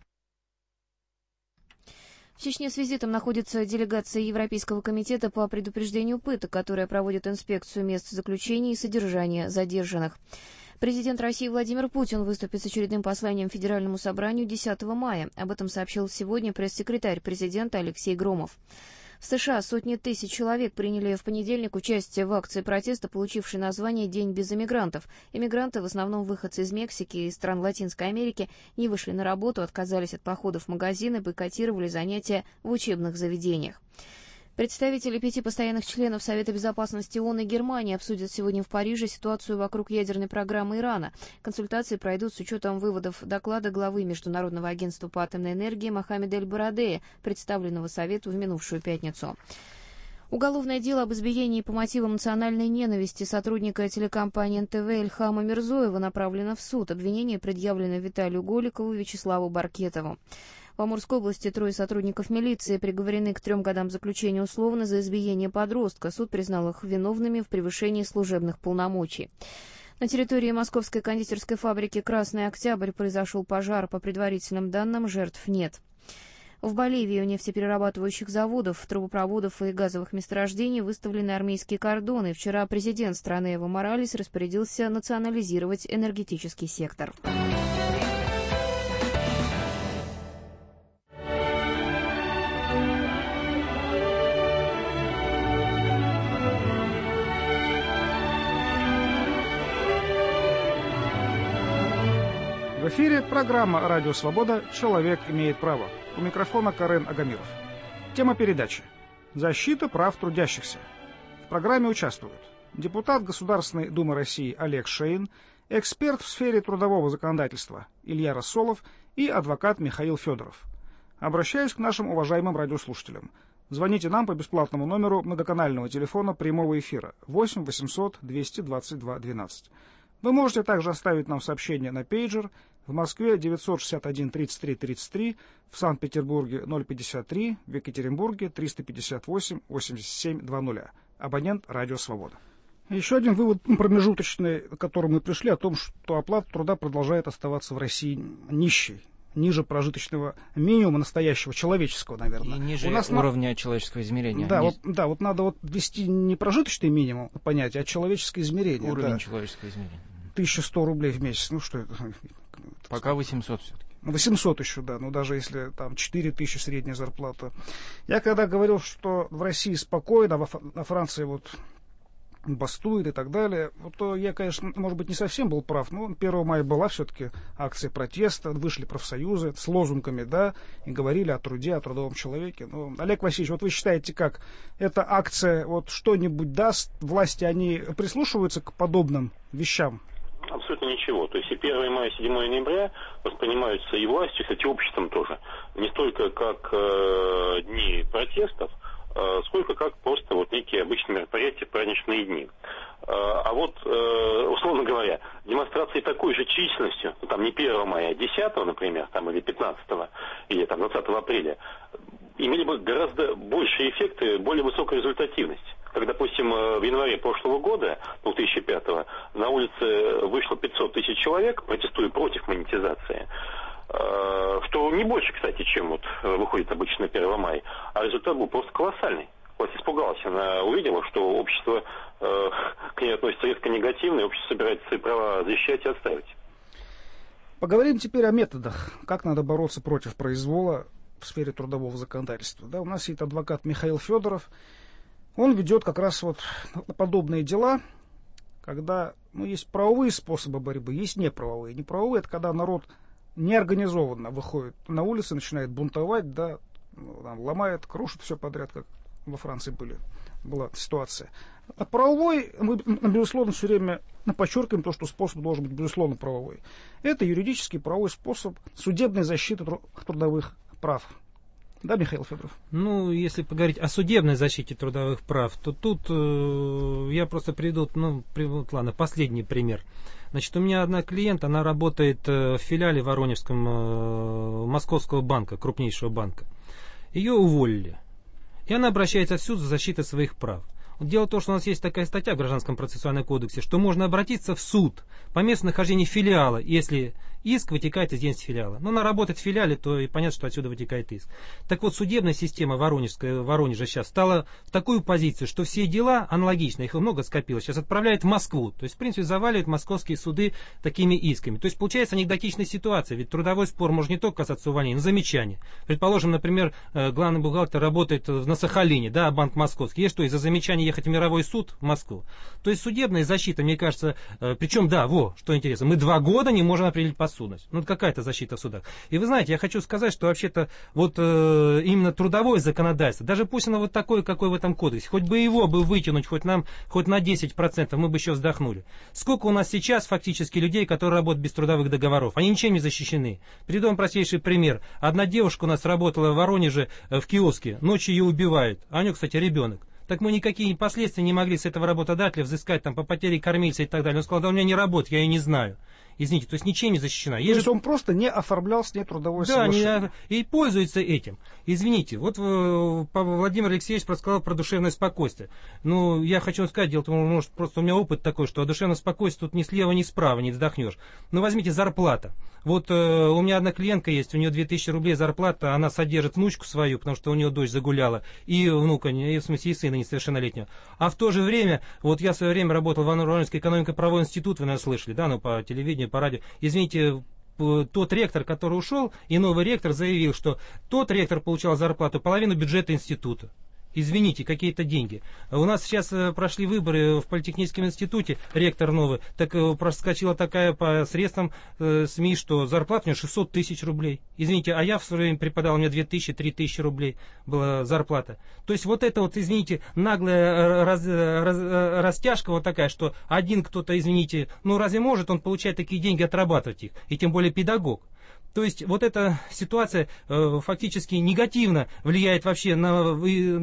В Чечне с визитом находится делегация Европейского комитета по предупреждению пыток, которая проводит инспекцию мест заключения и содержания задержанных. Президент России Владимир Путин выступит с очередным посланием Федеральному собранию десятого мая. Об этом сообщил сегодня пресс-секретарь президента Алексей Громов. В США сотни тысяч человек приняли в понедельник участие в акции протеста, получившей название «День без иммигрантов». Иммигранты, в основном выходцы из Мексики и стран Латинской Америки, не вышли на работу, отказались от походов в магазины, бойкотировали занятия в учебных заведениях. Представители пяти постоянных членов Совета безопасности ООН и Германии обсудят сегодня в Париже ситуацию вокруг ядерной программы Ирана. Консультации пройдут с учетом выводов доклада главы Международного агентства по атомной энергии Мохаммеда Эль-Барадея, представленного Совету в минувшую пятницу. Уголовное дело об избиении по мотивам национальной ненависти сотрудника телекомпании эн тэ вэ Ильхама Мирзоева направлено в суд. Обвинение предъявлено Виталию Голикову и Вячеславу Баркетову. В Амурской области трое сотрудников милиции приговорены к трем годам заключения условно за избиение подростка. Суд признал их виновными в превышении служебных полномочий. На территории московской кондитерской фабрики «Красный Октябрь» произошел пожар. По предварительным данным, жертв нет. В Боливии у нефтеперерабатывающих заводов, трубопроводов и газовых месторождений выставлены армейские кордоны. Вчера президент страны Эво Моралес распорядился национализировать энергетический сектор. В эфире программа «Радио Свобода. Человек имеет право». У микрофона Карен Агамиров. Тема передачи «Защита прав трудящихся». В программе участвуют депутат Государственной Думы России Олег Шейн, эксперт в сфере трудового законодательства Илья Рассолов и адвокат Михаил Федоров. Обращаюсь к нашим уважаемым радиослушателям. Звоните нам по бесплатному номеру многоканального телефона прямого эфира восемь восемьсот двести двадцать два двенадцать. Вы можете также оставить нам сообщение на пейджер. В Москве девятьсот шестьдесят один тридцать три тридцать три, в Санкт-Петербурге ноль пятьдесят три, в Екатеринбурге триста пятьдесят восемь восемьдесят семь двадцать. Абонент «Радио Свобода». Еще один вывод промежуточный, к которому мы пришли, о том, что оплата труда продолжает оставаться в России нищей, ниже прожиточного минимума настоящего, человеческого, наверное. И ниже У нас уровня на... человеческого измерения. Да, Низ... вот, да, вот надо вот ввести не прожиточный минимум понятие, а человеческое измерение. Уровень да. человеческого измерения. тысяча сто рублей в месяц, ну что это? Пока восемьсот все-таки. восемьсот еще, да, ну даже если там четыре тысячи средняя зарплата. Я когда говорил, что в России спокойно, во Франции вот бастует и так далее, вот, то я, конечно, может быть, не совсем был прав, но первого мая была все-таки акция протеста, вышли профсоюзы с лозунгами, да, и говорили о труде, о трудовом человеке. Ну, Олег Васильевич, вот вы считаете, как эта акция вот что-нибудь даст? Власти, они прислушиваются к подобным вещам? Абсолютно ничего. То есть и первое мая, и седьмое ноября воспринимаются и властью, кстати, обществом тоже. Не столько как э, дни протестов, э, сколько как просто вот некие обычные мероприятия, праздничные дни. Э, а вот, э, условно говоря, демонстрации такой же численностью, ну, там не первого мая, а десятого, например, там, или пятнадцатого, или там двадцатого апреля, имели бы гораздо большие эффекты, более высокую результативность. Как, допустим, в январе прошлого года, две тысячи пятого, на улице вышло пятьсот тысяч человек, протестуя против монетизации, что не больше, кстати, чем вот выходит обычно первого мая, а результат был просто колоссальный. испугалась. Она увидела, что общество э, к ней относится резко негативно, и общество собирается свои права защищать и отстаивать. Поговорим теперь о методах. Как надо бороться против произвола в сфере трудового законодательства. Да, у нас есть адвокат Михаил Федоров. Он ведет как раз вот подобные дела, когда ну, есть правовые способы борьбы, есть неправовые. Неправовые — это когда народ неорганизованно выходит на улицы, начинает бунтовать, да, там, ломает, крушит все подряд, как во Франции были, была ситуация. А правовой, мы, безусловно, все время подчеркиваем то, что способ должен быть, безусловно, правовой. Это юридический правовой способ судебной защиты трудовых прав. Да, Михаил Федоров? Ну, если поговорить о судебной защите трудовых прав, то тут э, я просто приведу, ну, приведу, ладно, последний пример. Значит, у меня одна клиент, она работает э, в филиале Воронежском э, Московского банка, крупнейшего банка. Ее уволили. И она обращается в суд за защитой своих прав. Дело в том, что у нас есть такая статья в Гражданском процессуальном кодексе, что можно обратиться в суд по месту нахождения филиала, если иск вытекает из деятельности филиала. Но она работает в филиале, то и понятно, что отсюда вытекает иск. Так вот, судебная система Воронежская, Воронежа сейчас стала в такую позицию, что все дела аналогичные, их много скопилось, сейчас отправляют в Москву. То есть, в принципе, заваливают московские суды такими исками. То есть, получается анекдотичная ситуация, ведь трудовой спор может не только касаться увольнения, но и замечания. Предположим, например, главный бухгалтер работает на Сахалине, да, банк московский. И что, из-за замечания ехать в мировой суд в Москву? То есть, судебная защита, мне кажется, причем, да, во, что интересно, мы два года не можем определить подсудность. Ну, это какая-то защита в судах. И вы знаете, я хочу сказать, что вообще-то вот э, именно трудовое законодательство, даже пусть оно вот такое, какое в этом кодексе, хоть бы его бы вытянуть, хоть нам, хоть на десять процентов, мы бы еще вздохнули. Сколько у нас сейчас фактически людей, которые работают без трудовых договоров? Они ничем не защищены. Приведу вам простейший пример. Одна девушка у нас работала в Воронеже в киоске, ночью ее убивают, а у нее, кстати, ребенок. Так мы никакие последствия не могли с этого работодателя взыскать там, по потере кормильца и так далее. Он сказал, да у меня не работает, я ее не знаю. Извините, то есть ничем не защищена. То есть, есть же... он просто не оформлял с ней трудовое да, соглашение. Не, и пользуется этим. Извините, вот Владимир Алексеевич сказал про душевное спокойствие. Ну, я хочу сказать, дело в том, может, просто у меня опыт такой, что душевное спокойствие тут ни слева, ни справа не вздохнешь. Ну, возьмите зарплата. Вот э, у меня одна клиентка есть, у нее две тысячи рублей зарплата, она содержит внучку свою, потому что у нее дочь загуляла, и внука, и, в смысле, и сына несовершеннолетнего. А в то же время, вот я в свое время работал в Воронежский экономико-правовой институт, вы, наверное, слышали, да, ну, по телевидению, по радио. Извините, тот ректор, который ушел, и новый ректор заявил, что тот ректор получал зарплату половину бюджета института. Извините, какие-то деньги. У нас сейчас прошли выборы в Политехническом институте, ректор новый, так проскочила такая по средствам э, СМИ, что зарплата у него шестьсот тысяч рублей. Извините, а я в свое время преподавал, у меня две тысячи, три тысячи рублей была зарплата. То есть вот это вот, извините, наглая раз, раз, растяжка вот такая, что один кто-то, извините, ну разве может он получать такие деньги, отрабатывать их, и тем более педагог. То есть вот эта ситуация э, фактически негативно влияет вообще на,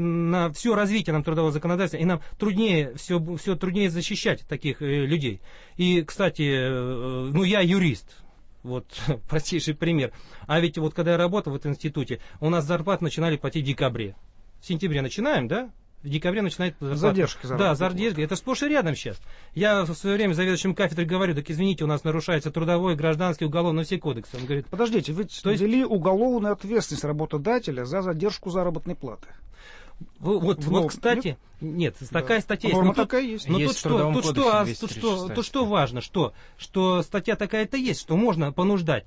на все развитие нам трудового законодательства, и нам труднее, все, все труднее защищать таких э, людей. И, кстати, э, ну я юрист, вот простейший пример. А ведь вот когда я работал в этом институте, у нас зарплату начинали платить в декабре. В сентябре начинаем, да? В декабре начинает задержка. Да, задержка. Это сплошь и рядом сейчас. Я в свое время заведующим кафедрой говорю, так извините, у нас нарушается трудовой, гражданский, уголовный, все кодексы. Он говорит, подождите, вы ввели есть... уголовную ответственность работодателя за задержку заработной платы. Вот, вот, кстати, нет, да. такая статья есть. Но, такая есть. Но тут, что, тут, что, а, тут, что, тут что важно, что, что статья такая-то есть, что можно понуждать.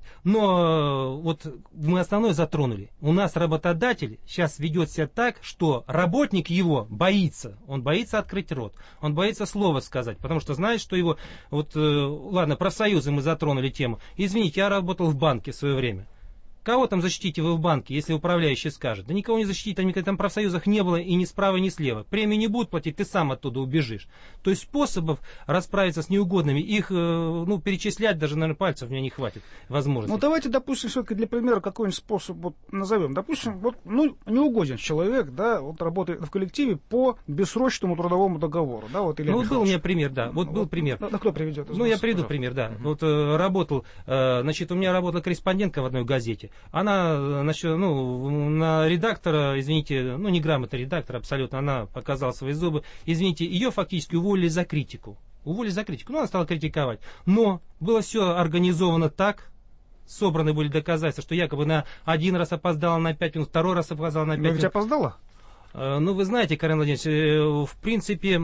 Но вот мы основное затронули. У нас работодатель сейчас ведет себя так, что работник его боится. Он боится открыть рот. Он боится слова сказать, потому что знает, что его... Вот, ладно, профсоюзы мы затронули тему. Извините, я работал в банке в свое время. Кого там защитите вы в банке, если управляющий скажет? Да никого не защитите, там никогда там в профсоюзах не было и ни справа, ни слева. Премию не будут платить, ты сам оттуда убежишь. То есть способов расправиться с неугодными, их ну, перечислять даже, наверное, пальцев у меня не хватит возможности. Ну давайте, допустим, все-таки для примера какой-нибудь способ вот, назовем. Допустим, вот, ну, неугоден человек, да, вот работает в коллективе по бессрочному трудовому договору. Да, вот, ну, был у меня пример, да, вот, вот был пример. Ну, кто приведет? Ну, я приведу пример, да. Uh-huh. Вот э, работал, э, значит, у меня работала корреспондентка в одной газете. Она, значит, ну, на редактора, извините, ну, неграмотный редактор абсолютно, она показала свои зубы. Извините, ее фактически уволили за критику. Уволили за критику. Ну, она стала критиковать. Но было все организовано так, собраны были доказательства, что якобы на один раз опоздала на пять минут, второй раз опоздала на пять минут. Но ведь опоздала? Ну, вы знаете, Карен Владимирович, в принципе,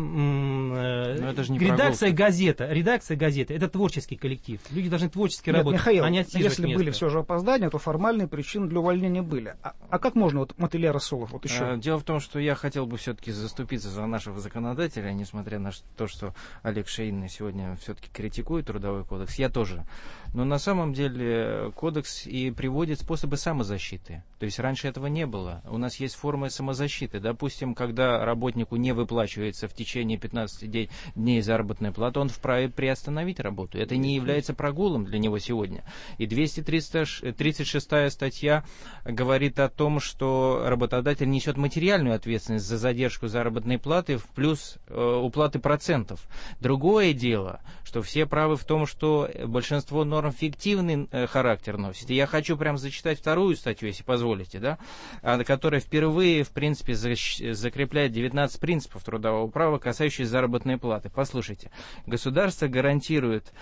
это же не редакция газета, редакция газеты — это творческий коллектив. Люди должны творчески Нет, работать, Михаил, а не отсиживать если место. Были все же опоздания, то формальные причины для увольнения были. А, а как можно, вот, Мотыля Расулов, вот еще? Дело в том, что я хотел бы все-таки заступиться за нашего законодателя, несмотря на то, что Олег Шейн сегодня все-таки критикует Трудовой кодекс, я тоже. Но на самом деле кодекс и приводит способы самозащиты. То есть раньше этого не было. У нас есть формы самозащиты. Допустим, когда работнику не выплачивается в течение пятнадцати дней заработная плата, он вправе приостановить работу. Это не является прогулом для него сегодня. И двести тридцать шестая статья говорит о том, что работодатель несет материальную ответственность за задержку заработной платы в плюс э, уплаты процентов. Другое дело, что все правы в том, что большинство норм фиктивный э, характер носит. И я хочу прям зачитать вторую статью, если позволите, да, которая впервые, в принципе, закрепляет девятнадцать принципов трудового права, касающихся заработной платы. Послушайте. Государство гарантирует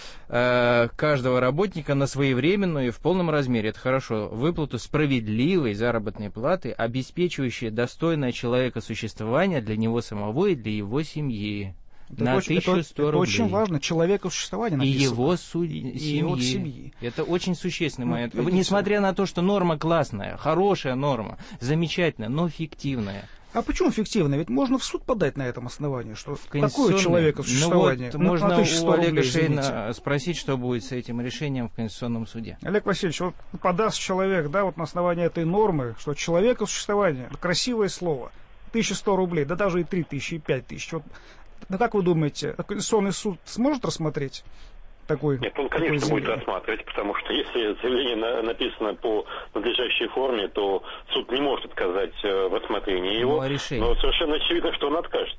э, каждого работника на своевременную и в полном размере, это хорошо, выплату справедливой заработной платы, обеспечивающей достойное человека существование для него самого и для его семьи. Это на очень, тысячу сто это, рублей. Это очень важно, человека существования написано. И его су- и семьи. его семьи. Это очень существенный момент. Ну, Несмотря на то, что норма классная, хорошая норма, замечательная, но фиктивная. А почему фиктивно? Ведь можно в суд подать на этом основании, что такое человека существование. Ну вот, можно у Олега Шейна спросить, что будет с этим решением в Конституционном суде. Олег Васильевич, вот подаст человек, да, вот на основании этой нормы, что человека существование, красивое слово, тысяча сто рублей, да даже и три тысячи, и пять тысяч. Вот, ну как вы думаете, Конституционный суд сможет рассмотреть такой? Нет, он, конечно, будет рассматривать, потому что если заявление на, написано по надлежащей форме, то суд не может отказать э, в рассмотрении его. Ну, но совершенно очевидно, что он откажет.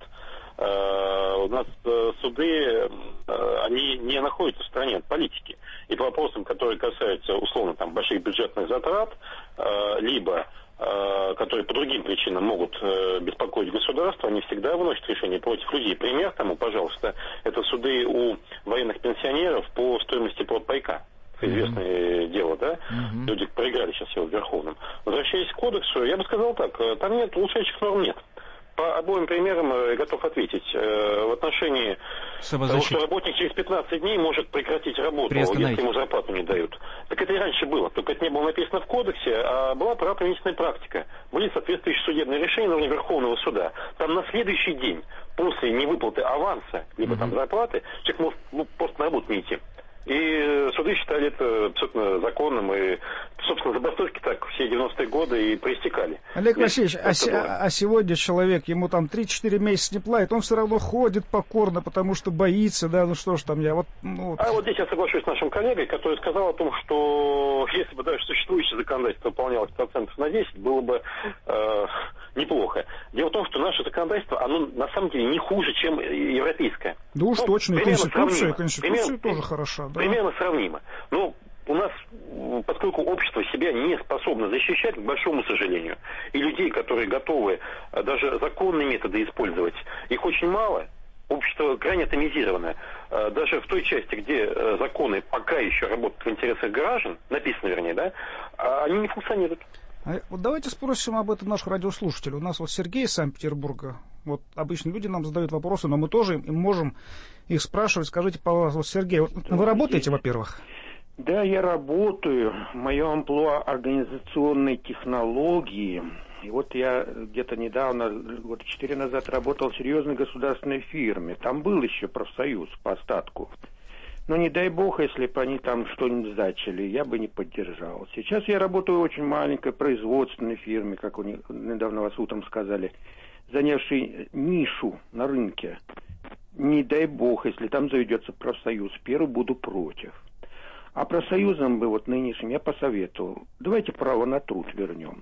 Э, у нас э, суды, э, они не находятся в стороне от политики. И по вопросам, которые касаются, условно, там, больших бюджетных затрат, э, либо которые по другим причинам могут э, беспокоить государство, они всегда выносят решение против людей. Пример тому, пожалуйста, это суды у военных пенсионеров по стоимости платпайка. Известное mm-hmm. дело, да? Mm-hmm. Люди проиграли сейчас его в Верховном. Возвращаясь к кодексу, я бы сказал так, там нет, улучшающих норм нет. По обоим примерам я готов ответить. В отношении того, что работник через пятнадцать дней может прекратить работу, если ему зарплату не дают. Так это и раньше было. Только это не было написано в кодексе, а была правоприменительная практика. Были соответствующие судебные решения на уровне Верховного суда. Там на следующий день, после невыплаты аванса, либо mm-hmm. там зарплаты, человек может ну, просто на работу не идти. И суды считали это абсолютно законным, и, собственно, забастовки так все девяностые годы и проистекали. Олег Васильевич, а, се- а сегодня человек, ему там три-четыре месяца не платит, он все равно ходит покорно, потому что боится, да, ну что ж там я, вот... Ну... А вот здесь я соглашусь с нашим коллегой, который сказал о том, что если бы даже существующее законодательство выполнялось процентов на десять, было бы э, неплохо. Дело в том, что наше законодательство, оно на самом деле не хуже, чем европейское. Да уж ну, точно, и Конституция, Конституция примерно, тоже хороша. Да. Примерно сравнимо. Но у нас, поскольку общество себя не способно защищать, к большому сожалению, и людей, которые готовы даже законные методы использовать, их очень мало. Общество крайне атомизированное. Даже в той части, где законы пока еще работают в интересах граждан, написано вернее, да, они не функционируют. А вот давайте спросим об этом наших радиослушателей. У нас вот Сергей из Санкт-Петербурга. Вот обычно люди нам задают вопросы, но мы тоже им можем их спрашивать. Скажите, пожалуйста, вот, Сергей, вот вы работаете, во-первых? Да, я работаю. Мое амплуа организационной технологии. И вот я где-то недавно, год четыре назад, работал в серьезной государственной фирме. Там был еще профсоюз по остатку. Но не дай бог, если бы они там что-нибудь зачали, я бы не поддержал. Сейчас я работаю в очень маленькой производственной фирме, как вы недавно вас утром сказали, занявшей нишу на рынке. Не дай бог, если там заведется профсоюз, первый буду против. А профсоюзам бы вот нынешним я посоветовал, давайте право на труд вернем.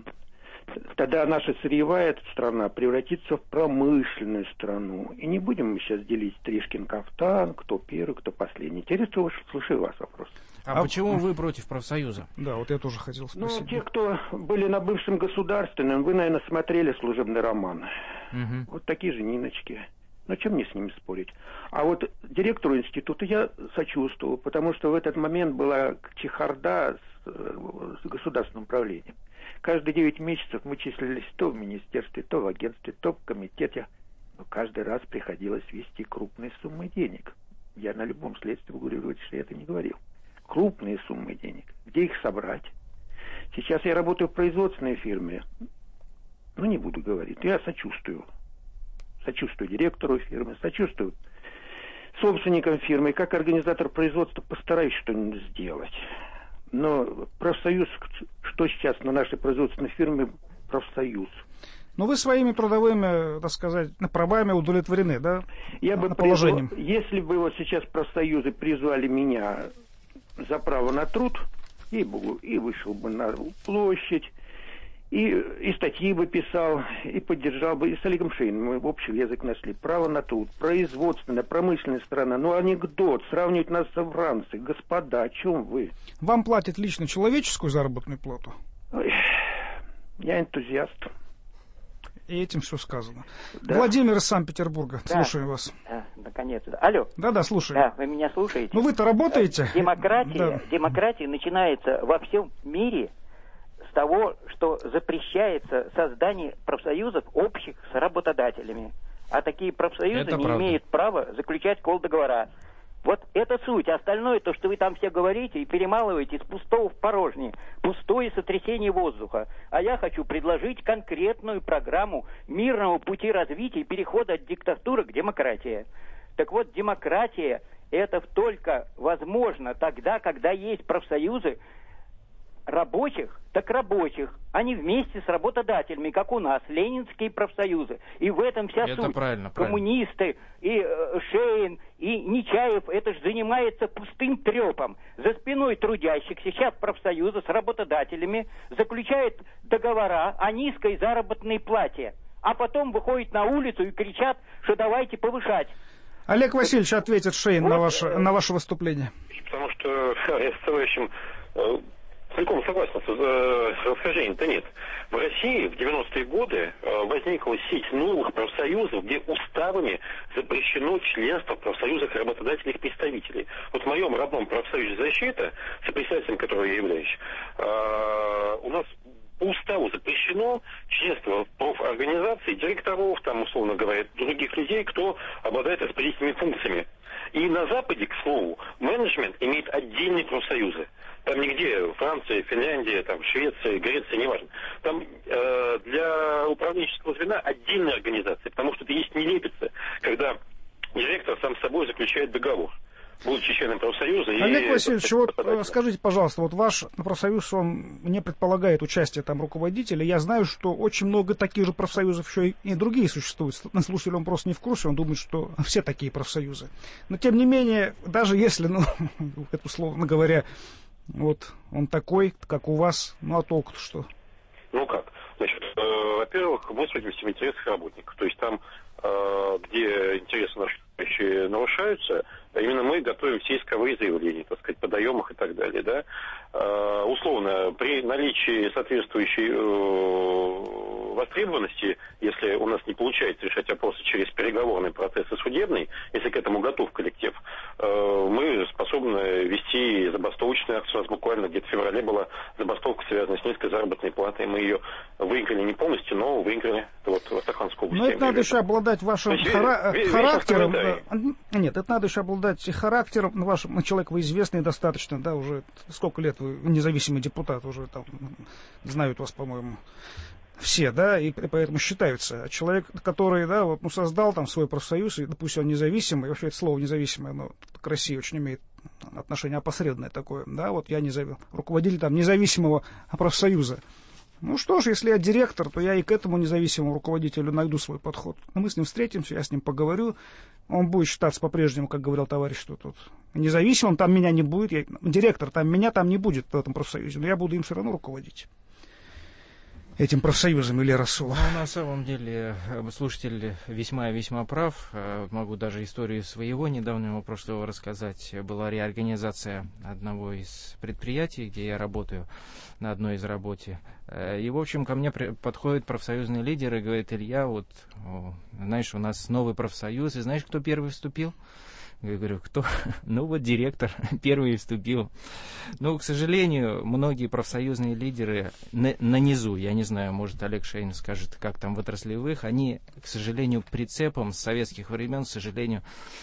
Тогда наша сырьевая страна превратится в промышленную страну. И не будем мы сейчас делить Тришкин кафтан, кто первый, кто последний. Интересно, слушаю вас вопрос. А, а почему вы против профсоюза? Да, вот я тоже хотел спросить. Ну, те, кто были на бывшем государственном, вы, наверное, смотрели «Служебный роман». Угу. Вот такие же Ниночки. Ну, чем мне с ними спорить? А вот директору института я сочувствовал, потому что в этот момент была чехарда государственным управлением. Каждые девять месяцев мы числились то в министерстве, то в агентстве, то в комитете. Но каждый раз приходилось вести крупные суммы денег. Я на любом следствии говорю, что я это не говорил. Крупные суммы денег. Где их собрать? Сейчас я работаю в производственной фирме. Ну, не буду говорить. Я сочувствую. Сочувствую директору фирмы, сочувствую собственникам фирмы. Как организатор производства постараюсь что-нибудь сделать. Но профсоюз, что сейчас на нашей производственной фирме профсоюз? Но вы своими трудовыми, так сказать, правами удовлетворены, да? Я бы положением. Призвал, если бы вот сейчас профсоюзы призвали меня за право на труд, ей-богу, и вышел бы на площадь, и, и статьи бы писал, и поддержал бы, и с Олегом Шейном мы в общий язык нашли. Право на труд, производственная, промышленная страна. Ну, анекдот, сравнивать нас со Францией. Господа, о чем вы? Вам платят лично человеческую заработную плату? Ой, я энтузиаст. И этим все сказано. Да. Владимир из Санкт-Петербурга. Да. Слушаю вас. Да, наконец-то. Алло. Да-да, слушаю. Да, вы меня слушаете? Ну, вы-то работаете? Демократия, да. демократия начинается во всем мире с того, что запрещается создание профсоюзов общих с работодателями. А такие профсоюзы это не правда. имеют права заключать колл-договора. Вот это суть. Остальное, то, что вы там все говорите и перемалываете из пустого в порожнее. Пустое сотрясение воздуха. А я хочу предложить конкретную программу мирного пути развития и перехода от диктатуры к демократии. Так вот, демократия это только возможно тогда, когда есть профсоюзы рабочих, так рабочих, а не вместе с работодателями, как у нас, ленинские профсоюзы. И в этом вся это суть. Правильно, Коммунисты и э, Шейн, и Нечаев, это же занимается пустым трепом. За спиной трудящихся сейчас профсоюзы с работодателями заключают договора о низкой заработной плате, а потом выходят на улицу и кричат, что давайте повышать. Олег Васильевич ответит Шейн вот, на, ваше, на ваше выступление. Потому что я с товарищем э, целиком согласен, с расхождением-то нет. В России в девяностые годы э, возникла сеть новых профсоюзов, где уставами запрещено членство в профсоюзах работодателей и представителей. Вот в моем родном профсоюзе «Защита», сопредседателем которого я являюсь, э, у нас по уставу запрещено членство в профорганизации директоров, там, условно говоря, других людей, кто обладает распределительными функциями. И на Западе, к слову, менеджмент имеет отдельные профсоюзы. Там нигде, Франция, Финляндия, там, Швеция, Греция, неважно. Там э, для управленческого звена отдельная организация, потому что это есть нелепица, когда директор сам с собой заключает договор, будучи членом профсоюза. Олег и... Васильевич, вот скажите, пожалуйста, вот ваш профсоюз, он не предполагает участие там руководителя. Я знаю, что очень много таких же профсоюзов еще и, и другие существуют. На слушатель он просто не в курсе, он думает, что все такие профсоюзы. Но тем не менее, даже если, ну, это условно говоря, вот он такой, как у вас, ну а толку-то что? Ну как? Значит, э, во-первых, мы судимся в интересах работников. То есть там, э, где интересы наших товарищей нарушаются, именно мы готовим все исковые заявления, так сказать, подаем их и так далее, да. Э, условно, при наличии соответствующей э, востребованности, если у нас не получается решать вопросы через переговорный процесс и судебный, если к этому готов коллектив, э, мы способны вести забастовочную акцию. У нас буквально где-то в феврале была забастовка, связанная с низкой заработной платой. Мы ее выиграли не полностью, но выиграли вот, в Астраханской области. Но это надо еще обладать вашим есть, хара- весь, характером. Весь Нет, это надо еще обладать характером вашим. Человек вы известный достаточно, да, уже сколько лет вы независимый депутат, уже там знают вас, по-моему, все, да, и поэтому считаются. Человек, который, да, вот, ну, создал там свой профсоюз, и, допустим, он независимый, вообще это слово независимое, оно к России очень имеет отношение опосредованное такое, да, вот я незав... руководитель там независимого профсоюза. Ну что ж, если я директор, то я и к этому независимому руководителю найду свой подход. Мы с ним встретимся, я с ним поговорю. Он будет считаться по-прежнему, как говорил товарищ, что тут независимым, там меня не будет. Я, директор, там меня там не будет в этом профсоюзе, но я буду им все равно руководить. Этим профсоюзом, Илья Расулов. Ну, на самом деле, слушатель весьма и весьма прав. Могу даже историю своего недавнего прошлого рассказать. Была реорганизация одного из предприятий, где я работаю, на одной из работе. И, в общем, ко мне подходит профсоюзный лидер и говорит: Илья, вот, знаешь, у нас новый профсоюз, и знаешь, кто первый вступил? Я говорю, кто? Ну вот директор первый вступил. Но, к сожалению, многие профсоюзные лидеры на, на низу, я не знаю, может Олег Шейн скажет, как там в отраслевых, они, к сожалению, прицепом с советских времен, к сожалению,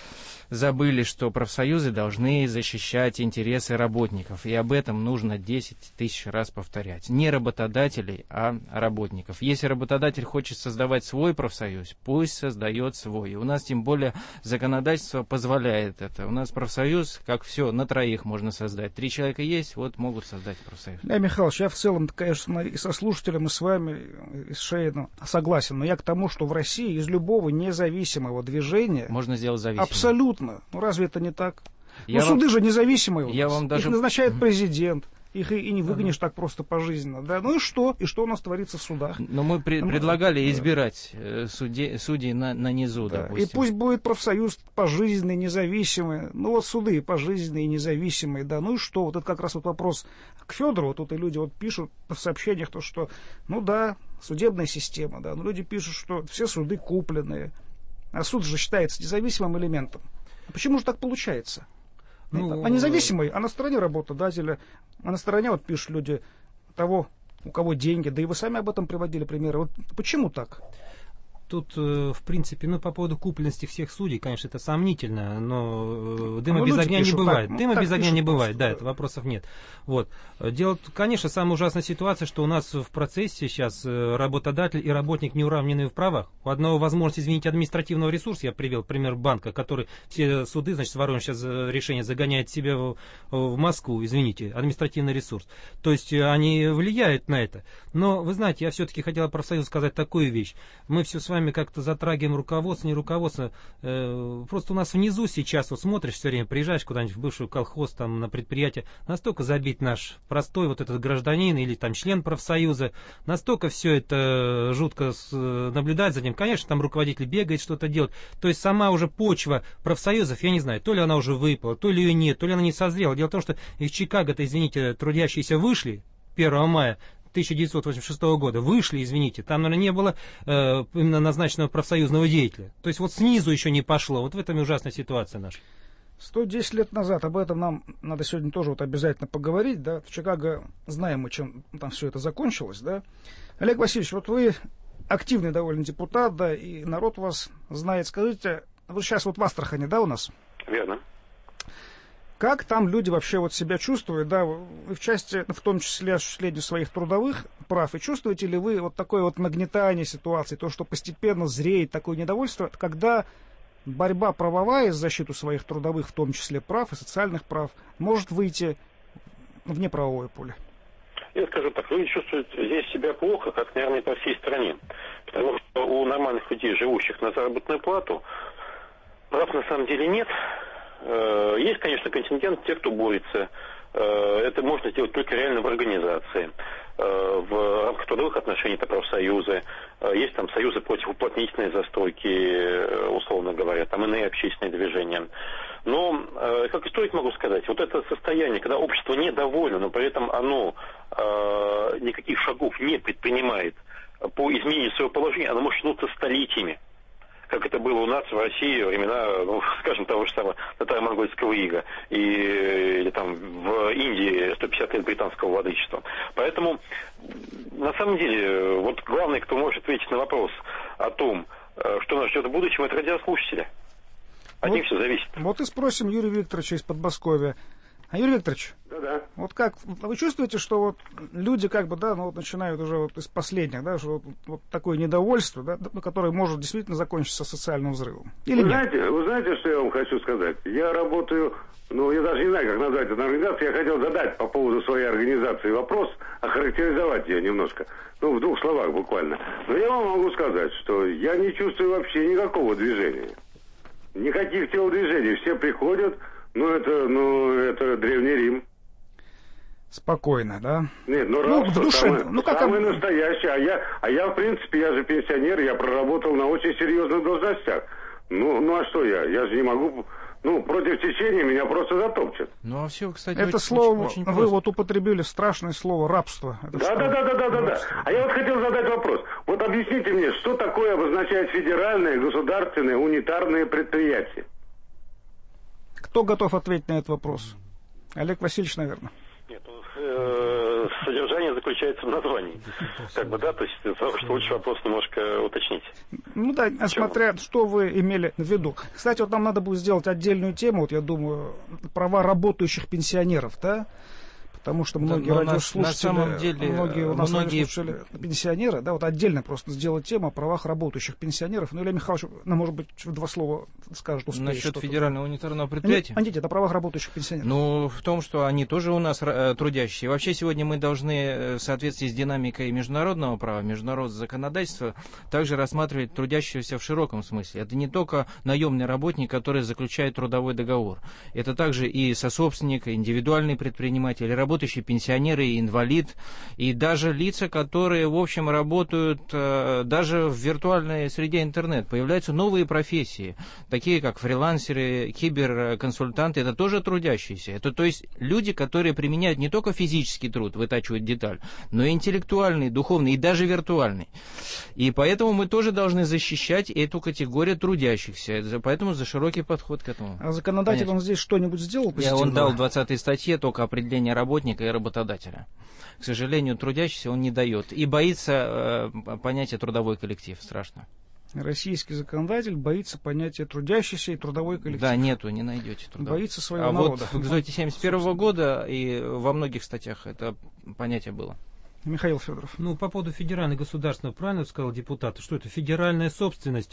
забыли, что профсоюзы должны защищать интересы работников. И об этом нужно десять тысяч раз повторять. Не работодателей, а работников. Если работодатель хочет создавать свой профсоюз, пусть создает свой. И у нас тем более законодательство позволяет это. У нас профсоюз, как все, на троих можно создать. Три человека есть, вот могут создать профсоюз. Да, Михайлович, я в целом, конечно, и со слушателем, и с вами, и с Шейном согласен. Но я к тому, что в России из любого независимого движения можно сделать зависимым. Абсолютно. Ну разве это не так? Я ну суды вам... же независимые у я нас. Вам даже... Их назначает президент. Их и, и не выгонишь так просто пожизненно. Да? Ну и что? И что у нас творится в судах? Но мы при- ну, предлагали избирать э, судей, судей на, на низу, да. допустим. И пусть будет профсоюз пожизненный, независимый. Ну вот суды пожизненные, независимые. Да. Ну и что? Вот это как раз вот вопрос к Федору. Тут и люди вот пишут в сообщениях, то, что ну да, судебная система. Да. Но люди пишут, что все суды купленные. А суд же считается независимым элементом. Почему же так получается? Ну, а независимый, а на стороне работодателя, а на стороне, вот пишут люди, того, у кого деньги, да и вы сами об этом приводили примеры. Вот почему так? Тут, в принципе, ну, по поводу купленности всех судей, конечно, это сомнительно, но дыма ну, без огня пишут, не бывает. Так, дыма ну, без огня пишут, не бывает, просто, да, это вопросов нет. Вот. Дело, конечно, самая ужасная ситуация, что у нас в процессе сейчас работодатель и работник не уравнены в правах. У одного возможность, извините, административного ресурса, я привел пример банка, который все суды, значит, Воронеж сейчас решение загоняет себе в, в Москву, извините, административный ресурс. То есть они влияют на это. Но, вы знаете, я все-таки хотел про профсоюз сказать такую вещь. Мы все с вами как-то затрагиваем руководство, не руководство. Э, просто у нас внизу сейчас, вот смотришь все время, приезжаешь куда-нибудь в бывший колхоз, там, на предприятие, настолько забит наш простой вот этот гражданин или там член профсоюза, настолько все это жутко с, наблюдать за ним. Конечно, там руководитель бегает, что-то делает. То есть сама уже почва профсоюзов, я не знаю, то ли она уже выпала, то ли ее нет, то ли она не созрела. Дело в том, что из Чикаго-то, извините, трудящиеся вышли первого мая тысяча девятьсот восемьдесят шестого года, вышли, извините, там, наверное, не было э, именно назначенного профсоюзного деятеля. То есть вот снизу еще не пошло. Вот в этом и ужасная ситуация наша. сто десять лет назад, об этом нам надо сегодня тоже вот обязательно поговорить, да, в Чикаго знаем мы, чем там все это закончилось, да. Олег Васильевич, вот вы активный довольно депутат, да, и народ вас знает. Скажите, вы сейчас вот в Астрахани, да, у нас? Верно. Как там люди вообще вот себя чувствуют, да, вы в части, в том числе осуществления своих трудовых прав, и чувствуете ли вы вот такое вот нагнетание ситуации, то, что постепенно зреет такое недовольство, когда борьба правовая за защиту своих трудовых, в том числе прав и социальных прав, может выйти в неправовое поле? Я скажу так, люди чувствуют здесь себя плохо, как, наверное, по всей стране. Потому что у нормальных людей, живущих на заработную плату, прав на самом деле нет. Есть, конечно, контингент тех, кто борется. Это можно сделать только реально в организации. В рамках трудовых отношений это профсоюзы. Есть там союзы против уплотнительной застройки, условно говоря, там иные общественные движения. Но, как историк могу сказать, вот это состояние, когда общество недовольно, но при этом оно никаких шагов не предпринимает по изменению своего положения, оно может тянуться столетиями. Как это было у нас в России во времена, ну, скажем, того же самого татаро-монгольского ига, и, или там в Индии сто пятьдесят лет британского владычества. Поэтому, на самом деле, вот главный, кто может ответить на вопрос о том, что нас ждет в будущем, это радиослушатели. От вот, них все зависит. Вот и спросим Юрия Викторовича из Подмосковья. А Юрий Викторович, да-да. Вот как, вы чувствуете, что вот люди как бы, да, ну вот начинают уже вот из последних, да, что вот, вот такое недовольство, да, которое может действительно закончиться социальным взрывом? Или вы нет? знаете, вы знаете, что я вам хочу сказать? Я работаю, ну я даже не знаю, как назвать эту организацию, я хотел задать по поводу своей организации вопрос, охарактеризовать ее немножко, ну в двух словах буквально. Но я вам могу сказать, что я не чувствую вообще никакого движения, никаких телодвижений, все приходят. Ну, это, ну, это Древний Рим. Спокойно, да? Нет, ну, ну рабство в душе, самое, ну, как самое об... настоящее. А я, а я, в принципе, я же пенсионер, я проработал на очень серьезных должностях. Ну, ну, а что я? Я же не могу... Ну, против течения меня просто затопчет. Ну, а все, кстати, это очень, слово, очень, очень вы просто. Вот употребили страшное слово рабство. Да, да, да, да, да, да, да. А я вот хотел задать вопрос. Вот объясните мне, что такое обозначает федеральное, государственное, унитарное предприятие? Кто готов ответить на этот вопрос? Олег Васильевич, наверное. Нет, ну, э, содержание заключается в названии. Как бы, да, то есть, что лучше вопрос немножко уточнить. Ну да, смотря, что вы имели в виду. Кстати, вот нам надо будет сделать отдельную тему, вот я думаю, права работающих пенсионеров, да? Потому что многие да, радиослушатели, на самом деле, многие у нас многие... радиослушатели пенсионеры, да, вот отдельно просто сделать тему о правах работающих пенсионеров. Ну, Илья Михайлович, ну, может быть, два слова скажет, успеет. Насчет федерального унитарного предприятия? Нет, это о правах работающих пенсионеров. Ну, в том, что они тоже у нас э, трудящие. Вообще, сегодня мы должны, в соответствии с динамикой международного права, международного законодательства, также рассматривать трудящегося в широком смысле. Это не только наемный работник, который заключает трудовой договор. Это также и сособственник, и индивидуальный предприниматель, работающий пенсионеры, и инвалид, и даже лица, которые, в общем, работают э, даже в виртуальной среде интернет. Появляются новые профессии, такие как фрилансеры, киберконсультанты, это тоже трудящиеся. Это, то есть, люди, которые применяют не только физический труд, вытачивают деталь, но и интеллектуальный, духовный, и даже виртуальный. И поэтому мы тоже должны защищать эту категорию трудящихся. Поэтому за широкий подход к этому. А законодатель, Понятно. Он здесь что-нибудь сделал? Я, он дал в двадцатой статье только определение работника и работодателя. К сожалению, трудящийся он не дает. И боится э, понятия трудовой коллектив. Страшно. Российский законодатель боится понятия трудящийся и трудовой коллектив. Да, нету, не найдете трудовой. Боится своего а народа. Вот в экзоте семьдесят первого года и во многих статьях это понятие было. Михаил Федоров. Ну, по поводу федерального государственного, правильно сказал депутат, что это федеральная собственность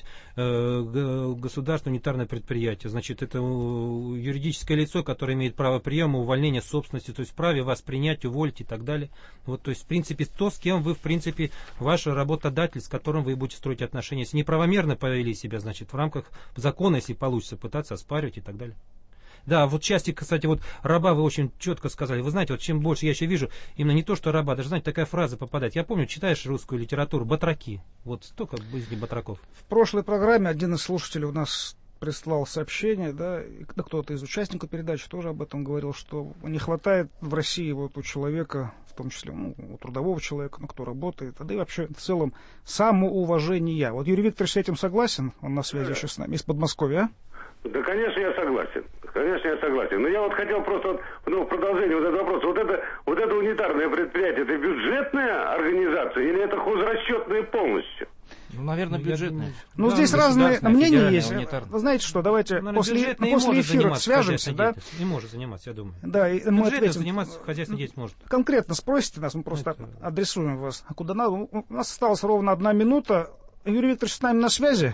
э, государственного унитарное предприятие. Значит, это юридическое лицо, которое имеет право приема, увольнения собственности, то есть праве вас принять, уволить и так далее. Вот, то есть, в принципе, то, с кем вы, в принципе, ваш работодатель, с которым вы будете строить отношения. Если неправомерно повели себя, значит, в рамках закона, если получится, пытаться оспаривать и так далее. Да, вот части, кстати, вот раба вы очень четко сказали. Вы знаете, вот чем больше я еще вижу, именно не то, что раба, даже, знаете, такая фраза попадает. Я помню, читаешь русскую литературу, батраки. Вот столько из них батраков. В прошлой программе один из слушателей у нас прислал сообщение, да, и кто-то из участников передачи тоже об этом говорил, что не хватает в России вот у человека, в том числе ну, у трудового человека, ну, кто работает, да и вообще в целом самоуважения. Вот Юрий Викторович с этим согласен? Он на связи еще с нами, из Подмосковья, а? Да, конечно, я согласен. Конечно, я согласен. Но я вот хотел просто вот, ну, в продолжение вот этого вопроса. Вот это, вот это унитарное предприятие, это бюджетная организация или это хозрасчетная полностью? Ну, наверное, бюджетная. Ну, да, здесь разные мнения есть. Вы знаете что, давайте ну, после, после эфира свяжемся, да? Не может заниматься, я думаю. Да, и мы ответим. Заниматься хозяйственной деятельностью может. Конкретно спросите нас, мы просто это... адресуем вас. А куда надо? У нас осталась ровно одна минута. Юрий Викторович с нами на связи.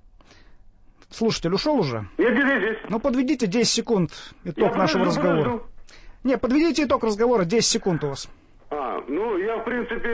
Слушатель ушел уже? Нет, здесь, здесь. Ну, подведите десять секунд итог я нашего подожду, разговора. Подожду. Не, подведите итог разговора, десять секунд у вас. А, ну, я, в принципе,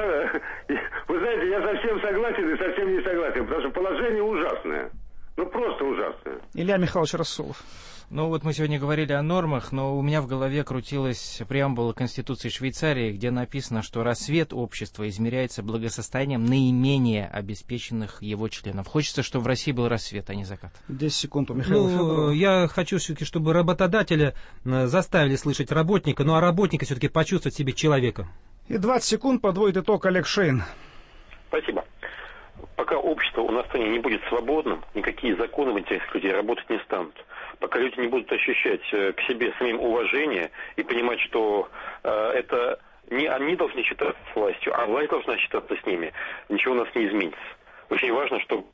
вы знаете, я совсем согласен и совсем не согласен, потому что положение ужасное. Ну, просто ужасное. Илья Михайлович Рассолов. Ну, вот мы сегодня говорили о нормах, но у меня в голове крутилась преамбула Конституции Швейцарии, где написано, что рассвет общества измеряется благосостоянием наименее обеспеченных его членов. Хочется, чтобы в России был рассвет, а не закат. десять секунд у Михаила ну, Федорова. Я хочу все-таки, чтобы работодателя заставили слышать работника, ну а работника все-таки почувствовать в себе человека. И двадцать секунд подводит итог Олег Шейн. Спасибо. Пока общество у нас в стране не будет свободным, никакие законы в интересах людей работать не станут. Пока люди не будут ощущать к себе самим уважение и понимать, что э, это не они должны считаться с властью, а власть должна считаться с ними, ничего у нас не изменится. Очень важно, чтобы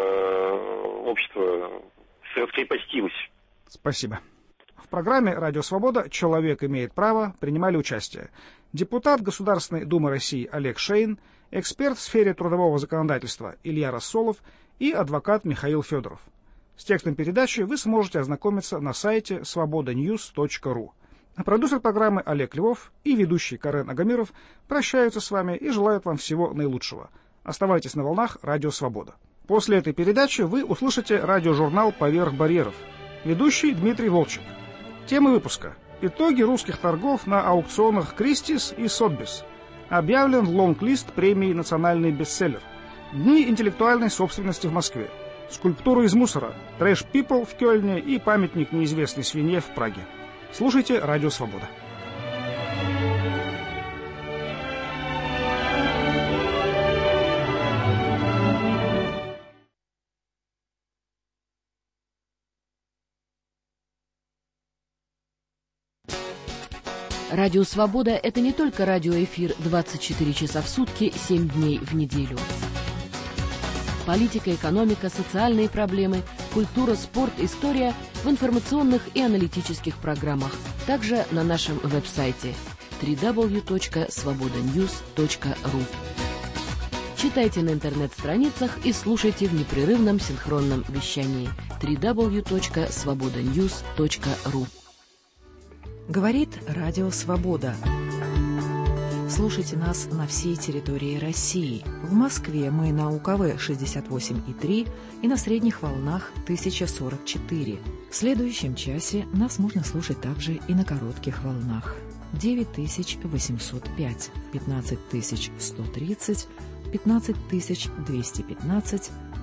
э, общество раскрепостилось. Спасибо. В программе «Радио Свобода. Человек имеет право» принимали участие депутат Государственной Думы России Олег Шейн, эксперт в сфере трудового законодательства Илья Рассолов и адвокат Михаил Федоров. С текстом передачи вы сможете ознакомиться на сайте свобода ньюс точка ру. Продюсер программы Олег Львов и ведущий Карен Агамиров прощаются с вами и желают вам всего наилучшего. Оставайтесь на волнах «Радио Свобода». После этой передачи вы услышите радиожурнал «Поверх барьеров». Ведущий Дмитрий Волчек. Темы выпуска. Итоги русских торгов на аукционах Кристис и Сотбис. Объявлен лонг-лист премии «Национальный бестселлер». Дни интеллектуальной собственности в Москве. Скульптуру из мусора, трэш-пипл в Кёльне и памятник неизвестной свинье в Праге. Слушайте «Радио Свобода». Радио «Свобода» — это не только радиоэфир двадцать четыре часа в сутки, семь дней в неделю. Политика, экономика, социальные проблемы, культура, спорт, история в информационных и аналитических программах. Также на нашем веб-сайте дабл ю дабл ю дабл ю точка свобода ньюс точка ру. Читайте на интернет-страницах и слушайте в непрерывном синхронном вещании дабл ю дабл ю дабл ю точка свобода ньюс точка ру. Говорит Радио Свобода. Слушайте нас на всей территории России. В Москве мы на У К В шестьдесят восемь и три и на средних волнах тысяча сорок четыре. В следующем часе нас можно слушать также и на коротких волнах. девять тысяч восемьсот пять, пятнадцать тысяч сто тридцать, пятнадцать тысяч двести пятнадцать,